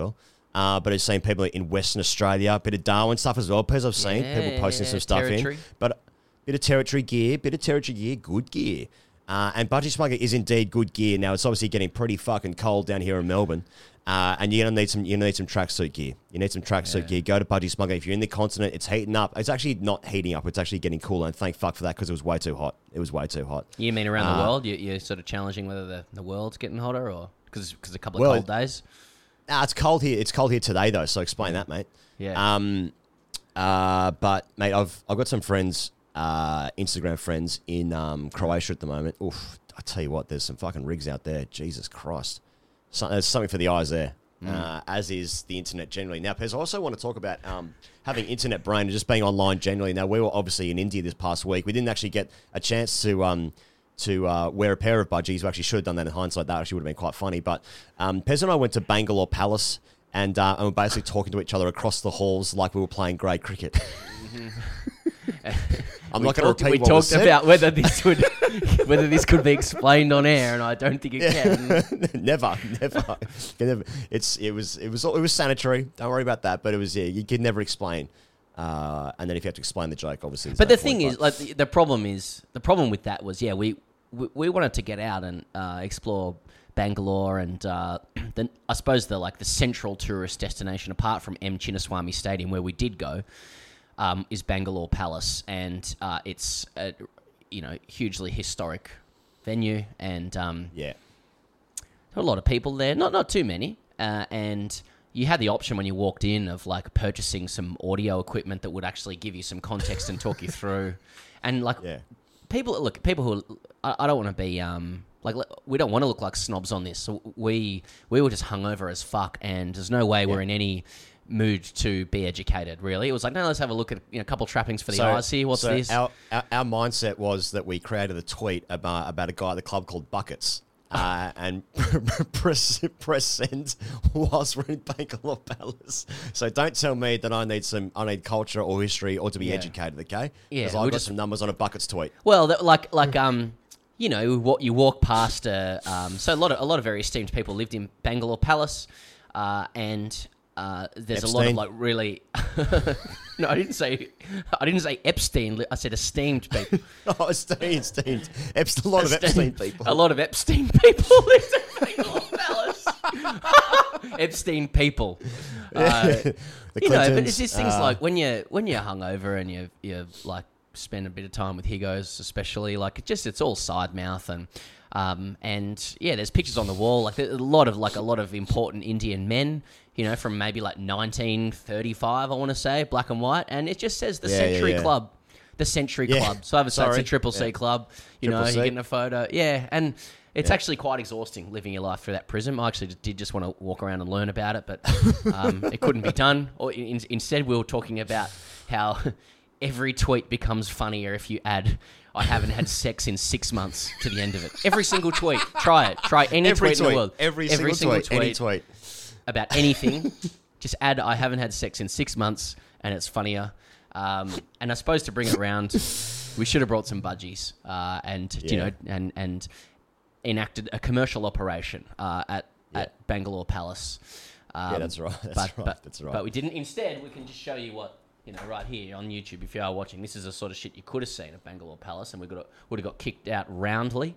[SPEAKER 1] but I've seen people in Western Australia, a bit of Darwin stuff as well. Pez, I've seen people posting some stuff
[SPEAKER 2] territory.
[SPEAKER 1] in. But bit of territory gear, good gear. And Budgie Smuggler is indeed good gear. Now, it's obviously getting pretty fucking cold down here in Melbourne. And you're gonna need some tracksuit gear. You need some tracksuit gear. Go to Budgie Smuggler. If you're in the continent, it's heating up. It's actually not heating up. It's actually getting cooler. And thank fuck for that, because it was way too hot.
[SPEAKER 2] You mean around the world? You're sort of challenging whether the world's getting hotter, or because a couple of cold days?
[SPEAKER 1] It's cold here. It's cold here today, though. So explain that, mate.
[SPEAKER 2] Yeah.
[SPEAKER 1] But mate, I've got some friends, Instagram friends in Croatia at the moment. Oof, I tell you what, there's some fucking rigs out there. Jesus Christ. There's something for the eyes there, as is the internet generally. Now, Pez, I also want to talk about having internet brain and just being online generally. Now, we were obviously in India this past week. We didn't actually get a chance to wear a pair of budgies. We actually should have done that in hindsight. That actually would have been quite funny. But Pez and I went to Bangalore Palace and we're basically talking to each other across the halls like we were playing grade cricket. I'm not going to repeat
[SPEAKER 2] we
[SPEAKER 1] what
[SPEAKER 2] talked
[SPEAKER 1] was
[SPEAKER 2] about whether this could be explained on air, and I don't think it can.
[SPEAKER 1] Never. It was sanitary. Don't worry about that. But it was you could never explain. And then if you have to explain the joke, obviously.
[SPEAKER 2] But the thing is, like the problem with that was, we wanted to get out and explore Bangalore, and then I suppose the central tourist destination apart from M. Chinnaswamy Stadium, where we did go. Is Bangalore Palace, and it's a hugely historic venue, and there were a lot of people there, not too many, and you had the option when you walked in of purchasing some audio equipment that would actually give you some context and talk you through, and people who I don't want to be we don't want to look like snobs on this, so we were just hungover as fuck, and there's no way we're in any mood to be educated, really. It was no, let's have a look at a couple trappings for the eyes here. What's this?
[SPEAKER 1] Our mindset was that we created a tweet about a guy at the club called Buckets, and press send whilst we're in Bangalore Palace. So don't tell me that I need culture or history or to be educated, okay?
[SPEAKER 2] Yeah,
[SPEAKER 1] because I've got some numbers on a Buckets tweet.
[SPEAKER 2] Well, what you walk past. So a lot of very esteemed people lived in Bangalore Palace, and. There's
[SPEAKER 1] Epstein.
[SPEAKER 2] a lot of really. No, I didn't say Epstein. I said esteemed people.
[SPEAKER 1] Oh, esteemed. A lot of Epstein people.
[SPEAKER 2] A lot of Epstein people lived in Bangalore Palace. Epstein people. But it's just things like when you're hungover and you spend a bit of time with higos, especially it's all side mouth and there's pictures on the wall a lot of important Indian men. From maybe 1935, I want to say, black and white, and it just says the Century Club, the Century Club. So obviously it's a Triple C club. You're getting a photo, and it's actually quite exhausting living your life through that prism. I actually did just want to walk around and learn about it, but it couldn't be done. Or instead, we were talking about how every tweet becomes funnier if you add "I haven't had sex in 6 months" to the end of it. Every single tweet. Try it. Try any tweet in the world.
[SPEAKER 1] Every single tweet. Any tweet.
[SPEAKER 2] About anything, just add "I haven't had sex in 6 months," and it's funnier. And I suppose to bring it around, we should have brought some budgies and enacted a commercial operation at Bangalore Palace.
[SPEAKER 1] That's right. That's right.
[SPEAKER 2] But we didn't. Instead, we can just show you what right here on YouTube. If you are watching, this is the sort of shit you could have seen at Bangalore Palace, and would have got kicked out roundly.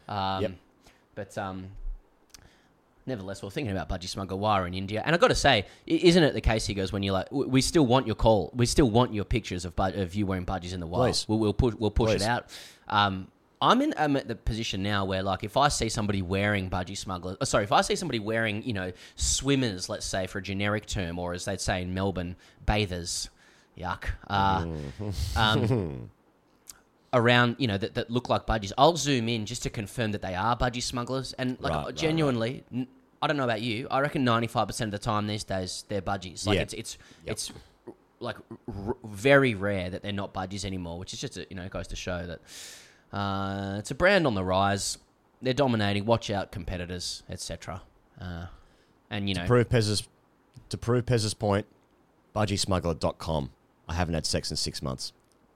[SPEAKER 2] But nevertheless, we're thinking about Budgie Smuggler Wire in India. And I've got to say, isn't it the case, he goes, when you're we still want your call. We still want your pictures of you wearing budgies in the wild.
[SPEAKER 1] Please.
[SPEAKER 2] We'll push it out. I'm at the position now where, if I see somebody wearing Budgie Smuggler... if I see somebody wearing, swimmers, let's say, for a generic term, or as they'd say in Melbourne, bathers. Yuck. Around, that look like budgies. I'll zoom in just to confirm that they are budgie smugglers. And genuinely, I don't know about you, I reckon 95% of the time these days they're budgies. It's very rare that they're not budgies anymore, which is just goes to show that it's a brand on the rise. They're dominating. Watch out, competitors, etc. And
[SPEAKER 1] to prove Pez's point, budgiesmuggler.com. I haven't had sex in 6 months.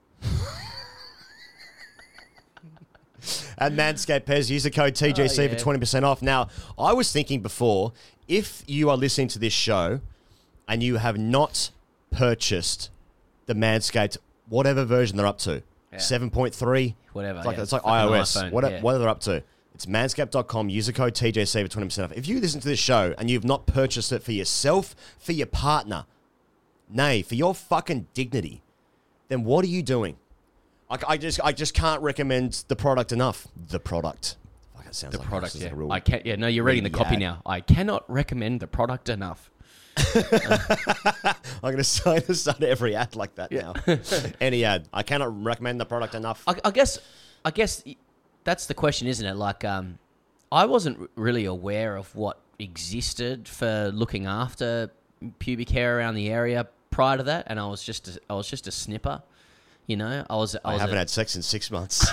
[SPEAKER 1] At Manscaped, Pez, use the code TGC for 20% off. Now, I was thinking before, if you are listening to this show and you have not purchased the Manscaped, whatever version they're up to, 7.3,
[SPEAKER 2] whatever.
[SPEAKER 1] It's like
[SPEAKER 2] Fucking
[SPEAKER 1] iOS,
[SPEAKER 2] iPhone,
[SPEAKER 1] whatever they're up to. It's manscaped.com. Use the code TJC for 20% off. If you listen to this show and you've not purchased it for yourself, for your partner, nay, for your fucking dignity, then what are you doing? I just can't recommend the product enough. The product. Fuck, it sounds
[SPEAKER 2] The
[SPEAKER 1] like
[SPEAKER 2] product,
[SPEAKER 1] this is
[SPEAKER 2] yeah.
[SPEAKER 1] a real-
[SPEAKER 2] I can't. Yeah, no, you're reading the copy
[SPEAKER 1] ad.
[SPEAKER 2] now. I cannot recommend the product enough.
[SPEAKER 1] I'm going to start every ad like that now. Any ad. I cannot recommend the product enough.
[SPEAKER 2] I guess that's the question, isn't it? Like, I wasn't really aware of what existed for looking after pubic hair around the area prior to that, and I was just a snipper. You know, I
[SPEAKER 1] haven't had sex in 6 months.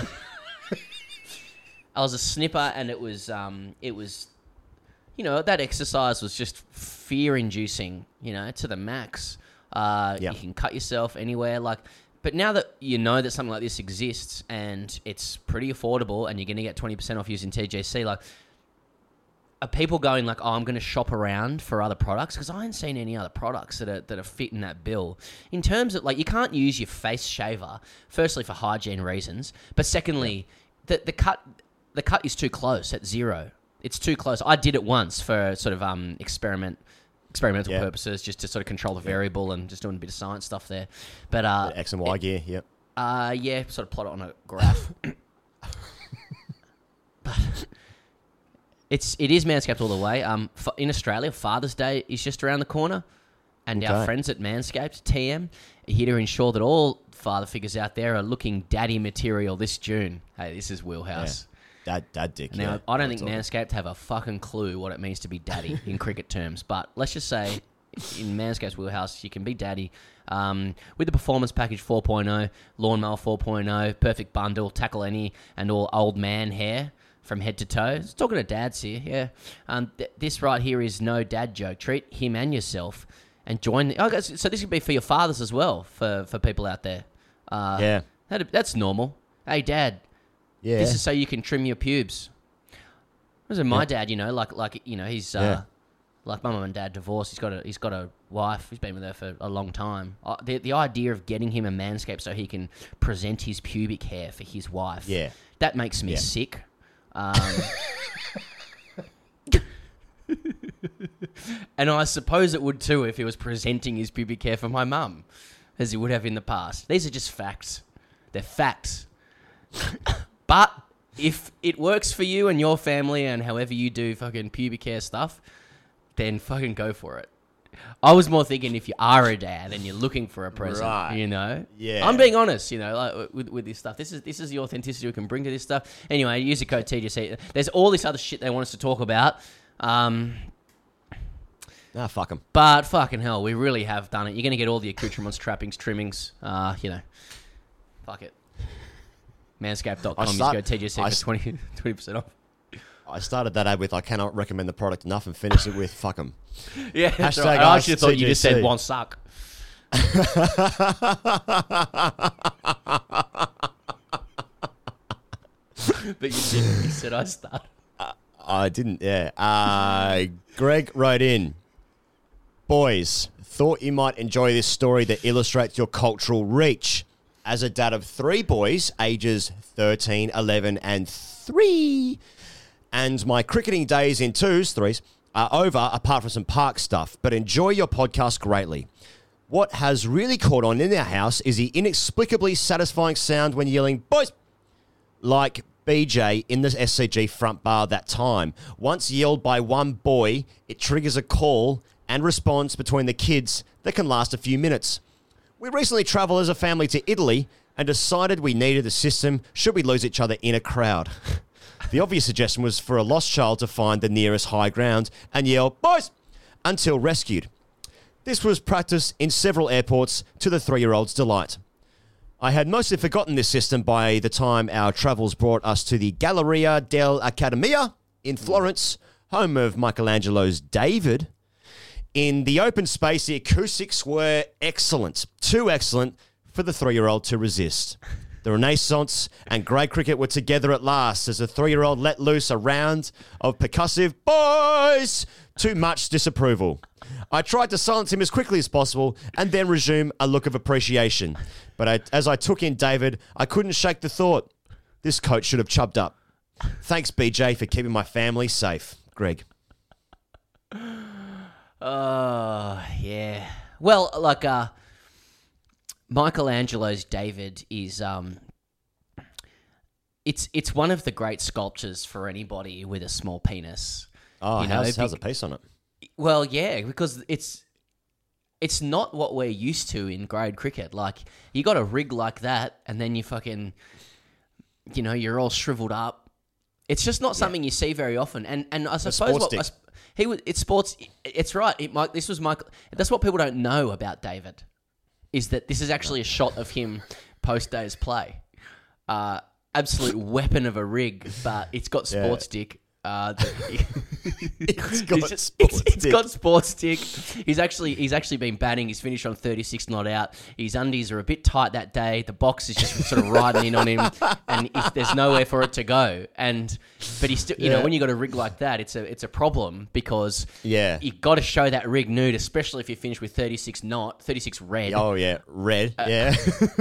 [SPEAKER 2] I was a snipper, and it was, you know, that exercise was just fear-inducing, you know, to the max. You can cut yourself anywhere, like. But now that you know that something like this exists and it's pretty affordable, and you're going to get 20% off using TJC, like, are people going like, "Oh, I'm going to shop around for other products"? Because I ain't seen any other products that are fitting that bill. In terms of, like, you can't use your face shaver, firstly for hygiene reasons, but secondly, the cut is too close at 0. It's too close. I did it once for sort of experimental purposes, just to sort of control the variable and just doing a bit of science stuff there. But
[SPEAKER 1] X and Y gear, yep.
[SPEAKER 2] Yeah, sort of plot it on a graph. But it is Manscaped all the way. In Australia, Father's Day is just around the corner, and our friends at Manscaped, TM, are here to ensure that all father figures out there are looking daddy material this June. Hey, this is wheelhouse.
[SPEAKER 1] Yeah. Dad dick.
[SPEAKER 2] Now, I don't think Manscaped have a fucking clue what it means to be daddy in cricket terms, but let's just say in Manscaped's wheelhouse, you can be daddy. With the Performance Package 4.0, Lawnmower 4.0, Perfect Bundle, Tackle Any, and all old man hair from head to toe. It's talking to dads here, yeah. This right here is no dad joke. Treat him and yourself and join. So this could be for your fathers as well, for people out there. That's normal. Hey, Dad.
[SPEAKER 1] Yeah.
[SPEAKER 2] This is so you can trim your pubes. My dad, you know, like you know, he's like my mum and dad divorced. He's got a wife. He's been with her for a long time. The idea of getting him a Manscaped so he can present his pubic hair for his wife.
[SPEAKER 1] Yeah.
[SPEAKER 2] That makes me sick. And I suppose it would too if he was presenting his pubic hair for my mum, as he would have in the past. These are just facts. They're facts. But if it works for you and your family and however you do fucking pubic hair stuff, then fucking go for it. I was more thinking if you are a dad and you're looking for a present, you know?
[SPEAKER 1] Yeah.
[SPEAKER 2] I'm being honest, you know, like with this stuff. This is the authenticity we can bring to this stuff. Anyway, use the code TJC. There's all this other shit they want us to talk about.
[SPEAKER 1] Fuck them.
[SPEAKER 2] But fucking hell, we really have done it. You're going to get all the accoutrements, trappings, trimmings, you know. Fuck it. Manscaped.com, use code TJC for 20% off.
[SPEAKER 1] I started that ad with I cannot recommend the product enough and finished it with fuck them.
[SPEAKER 2] Yeah,
[SPEAKER 1] that's
[SPEAKER 2] right. I actually thought you just said one suck. But you didn't. You said I started.
[SPEAKER 1] I didn't, yeah. Greg wrote in, boys, thought you might enjoy this story that illustrates your cultural reach. As a dad of 3 boys, ages 13, 11, and 3, and my cricketing days in 2s, 3s, are over apart from some park stuff, but enjoy your podcast greatly. What has really caught on in our house is the inexplicably satisfying sound when yelling, boys, like BJ in the SCG front bar that time. Once yelled by one boy, it triggers a call and response between the kids that can last a few minutes. We recently travelled as a family to Italy and decided we needed the system should we lose each other in a crowd. The obvious suggestion was for a lost child to find the nearest high ground and yell, boys, until rescued. This was practiced in several airports to the 3-year-old's delight. I had mostly forgotten this system by the time our travels brought us to the Galleria dell'Accademia in Florence, home of Michelangelo's David. In the open space, the acoustics were excellent. Too excellent for the 3-year-old to resist. The Renaissance and grade cricket were together at last as the 3-year-old let loose a round of percussive boys to much disapproval. I tried to silence him as quickly as possible and then resume a look of appreciation. But as I took in David, I couldn't shake the thought, this coach should have chubbed up. Thanks, BJ, for keeping my family safe. Greg.
[SPEAKER 2] Yeah. Well, like, Michelangelo's David is, it's one of the great sculptures for anybody with a small penis.
[SPEAKER 1] Oh, how's the piece on it?
[SPEAKER 2] Well, yeah, because it's not what we're used to in grade cricket. Like, you got a rig like that, and then you fucking, you're all shriveled up. It's just not something you see very often. And I suppose it's sports. It's right. This was Michael. That's what people don't know about David, is that this is actually a shot of him post day's play. Absolute weapon of a rig, but it's got sports dick. It's got sports dick. He's actually been batting. He's finished on 36 not out. His undies are a bit tight that day. The box is just sort of riding in on him, and there's nowhere for it to go. But he's still, when you got a rig like that, it's a problem because you got to show that rig nude, especially if you finish with 36 red.
[SPEAKER 1] Oh yeah, red. Yeah.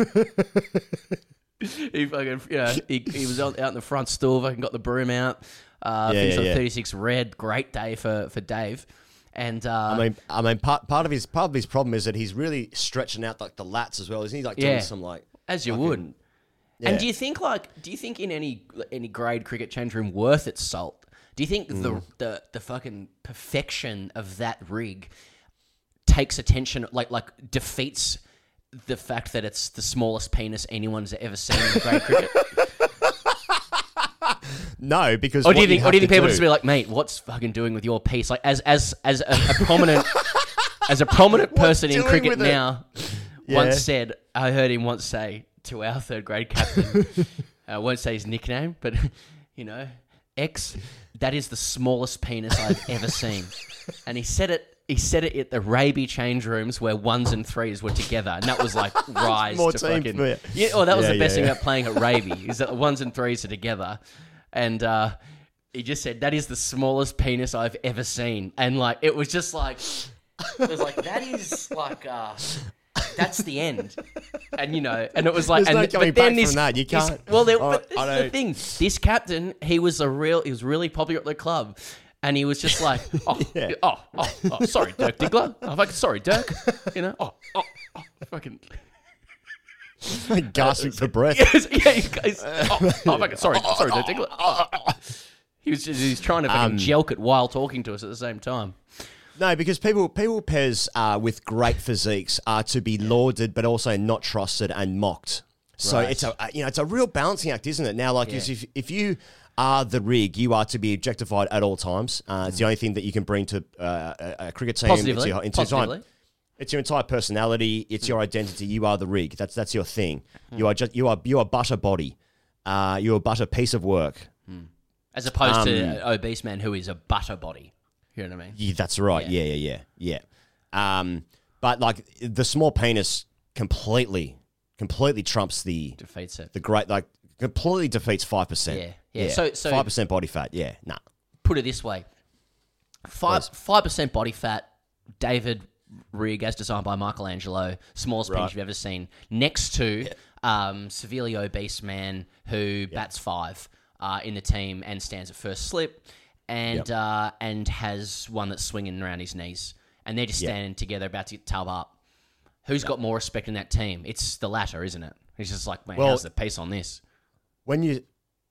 [SPEAKER 2] He fucking, he was out in the front stool. Fucking got the broom out. Finished on 36 red. Great day for Dave. And
[SPEAKER 1] I mean, part of his problem is that he's really stretching out like the lats as well, isn't he? Like doing some like
[SPEAKER 2] as you would. Yeah. And do you think in any grade cricket change room worth its salt? Do you think the fucking perfection of that rig takes attention, like defeats the fact that it's the smallest penis anyone's ever seen in grade cricket?
[SPEAKER 1] No, because
[SPEAKER 2] or do you think people just be like, mate, what's fucking doing with your piece? Like as a prominent person in cricket now once said, I heard him once say to our third grade captain, I won't say his nickname, but X, that is the smallest penis I've ever seen. And he said it at the Raby change rooms where 1s and 3s were together, and that was like rise
[SPEAKER 1] more
[SPEAKER 2] to
[SPEAKER 1] team
[SPEAKER 2] fucking
[SPEAKER 1] for you.
[SPEAKER 2] that was the best thing about playing at Raby is that the 1s and 3s are together, and he just said that is the smallest penis I've ever seen, and like it was just like that is like that's the end, and and it was like
[SPEAKER 1] there's no coming back from that. You can't.
[SPEAKER 2] But this is the thing. This captain, he was really popular at the club. And he was just like, sorry, Dirk Diggler. Sorry, Dirk. Fucking
[SPEAKER 1] gasping for breath.
[SPEAKER 2] Sorry, Dirk Diggler. He's trying to fucking jelk it while talking to us at the same time.
[SPEAKER 1] No, because people Pez with great physiques are to be lauded, but also not trusted and mocked. So it's a real balancing act, isn't it? Now, if you are the rig, you are to be objectified at all times. It's the only thing that you can bring to a cricket team.
[SPEAKER 2] Positively.
[SPEAKER 1] It's your entire personality. It's your identity. You are the rig. That's your thing. You are but a body. You're but a piece of work.
[SPEAKER 2] As opposed to an obese man who is a butter body. You know what I mean?
[SPEAKER 1] Yeah, that's right. Yeah. But like the small penis completely trumps
[SPEAKER 2] defeats it.
[SPEAKER 1] The great completely defeats 5%.
[SPEAKER 2] Yeah. So
[SPEAKER 1] 5% body fat. Yeah. Nah.
[SPEAKER 2] Put it this way: 5% body fat. David rig as designed by Michelangelo, smallest penis you've ever seen. Next to severely obese man who bats 5 in the team and stands at first slip, and has one that's swinging around his knees, and they're just standing together about to tub up. Who's got more respect in that team? It's the latter, isn't it? He's just like, man, how's the pace on this?
[SPEAKER 1] When you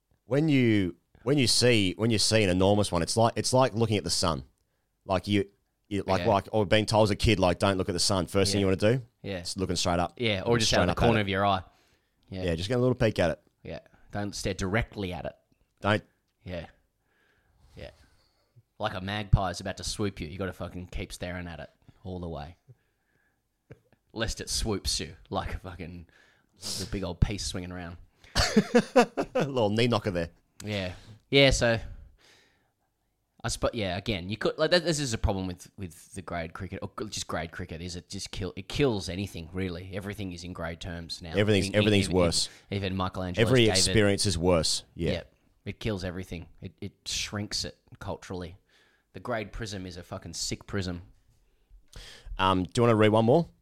[SPEAKER 1] see an enormous one, it's like looking at the sun. Like or being told as a kid, like, don't look at the sun. First thing you want to do, it's looking straight up.
[SPEAKER 2] Yeah, or just out of the corner of your eye.
[SPEAKER 1] Yeah, just get a little peek at it.
[SPEAKER 2] Yeah, don't stare directly at it.
[SPEAKER 1] Don't.
[SPEAKER 2] Yeah. Like a magpie is about to swoop you, you got to fucking keep staring at it all the way, lest it swoops you like a fucking big old piece swinging around.
[SPEAKER 1] A little knee knocker there.
[SPEAKER 2] Yeah. So Yeah, again, you could this is a problem with the grade cricket or just grade cricket. Is it kills anything really? Everything is in grade terms now.
[SPEAKER 1] Everything's worse.
[SPEAKER 2] Even Michelangelo.
[SPEAKER 1] Every experience is worse. Yeah.
[SPEAKER 2] It kills everything. It shrinks it culturally. The grade prism is a fucking sick prism.
[SPEAKER 1] Do you want to read one more?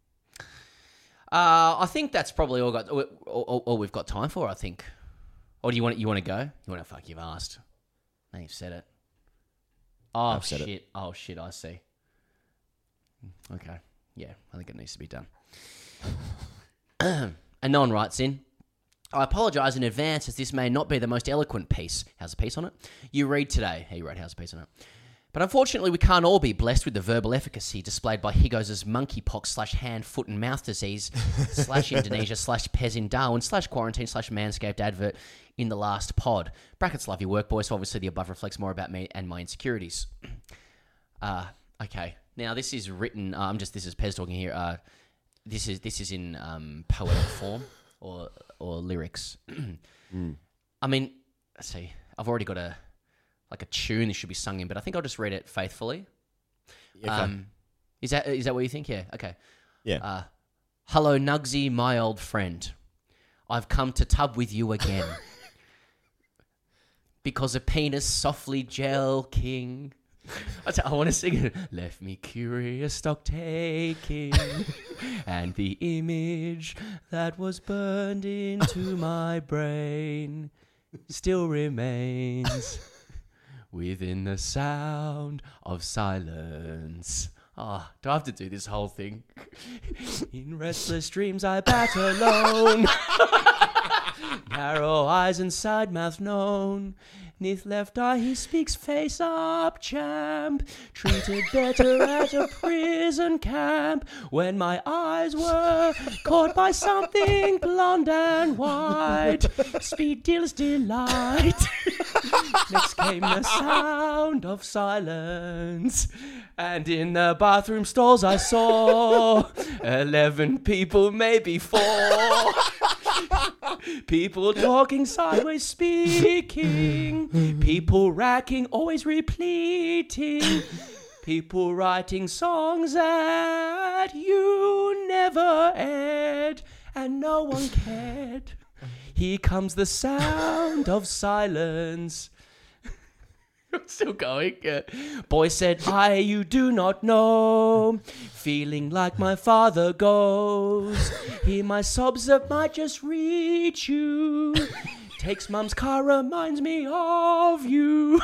[SPEAKER 2] I think that's probably all we've got time for. I think. Or do you want to go? You want to fuck? You've asked. Now you've said it. Oh,
[SPEAKER 1] I've said
[SPEAKER 2] shit.
[SPEAKER 1] it.
[SPEAKER 2] Oh, shit, I see. Okay. Yeah, I think it needs to be done. Anon writes in, I apologise in advance as this may not be the most eloquent piece. How's the piece on it? You read today. He wrote, how's the piece on it? But unfortunately, we can't all be blessed with the verbal efficacy displayed by Higgos' monkeypox / hand, foot and mouth disease / Indonesia / Pez in Darwin / quarantine / manscaped advert in the last pod. Brackets, love your work, boys. So obviously, the above reflects more about me and my insecurities. Okay. Now, this is written... this is Pez talking here. This is in poetic form or lyrics. I mean, let's see. I've already got a tune this should be sung in, but I think I'll just read it faithfully.
[SPEAKER 1] Okay.
[SPEAKER 2] Is that what you think? Yeah. Okay.
[SPEAKER 1] Yeah.
[SPEAKER 2] Hello, Nugsy, my old friend. I've come to tub with you again. Because a penis softly gel king. I want to sing it. Left me curious, stock taking, and the image that was burned into my brain still remains within the sound of silence. Oh, do I have to do this whole thing? In restless dreams I bat alone. Narrow eyes and side mouth known. Neath left eye he speaks face up, champ. Treated better at a prison camp. When my eyes were caught by something blonde and white. Speed deals delight. Next came the sound of silence. And in the bathroom stalls I saw 11 people, maybe 4. People talking sideways, speaking. People racking, always repleting. People writing songs that you never aired, and no one cared. Here comes the sound of silence. I'm still going. Boy said, you do not know. Feeling like my father goes. Hear my sobs that might just reach you. Takes mum's car, reminds me of you.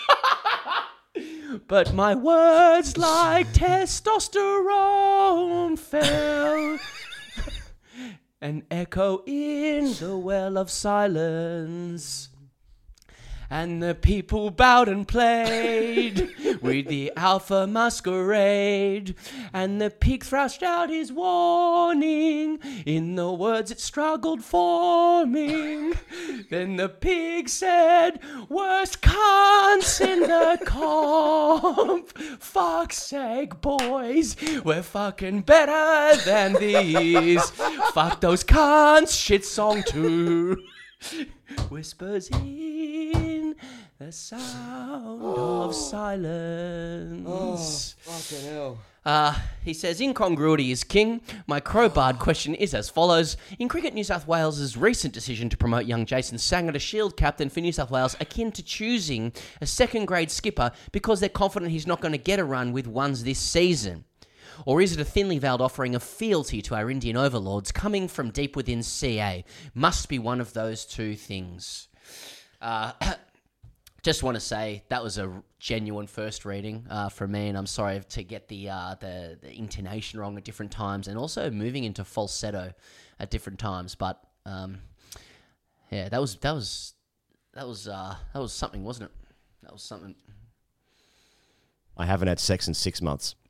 [SPEAKER 2] But my words like testosterone fell and echo in the well of silence. And the people bowed and played with the alpha masquerade. And the pig thrashed out his warning in the words it struggled forming. Then the pig said, worst cunts in the comp. Fuck's sake, boys, we're fucking better than these. Fuck those cunts, shit song too. Whispers in the sound of silence.
[SPEAKER 1] Oh, fucking hell.
[SPEAKER 2] He says, incongruity is king. My crowbarred question is as follows. In Cricket New South Wales' recent decision to promote young Jason Sanger to Shield captain for New South Wales akin to choosing a second-grade skipper because they're confident he's not going to get a run with ones this season? Or is it a thinly veiled offering of fealty to our Indian overlords coming from deep within CA? Must be one of those two things. Just want to say that was a genuine first reading from me, and I'm sorry to get the intonation wrong at different times, and also moving into falsetto at different times. But yeah, that was something, wasn't it? That was something.
[SPEAKER 1] I haven't had sex in 6 months.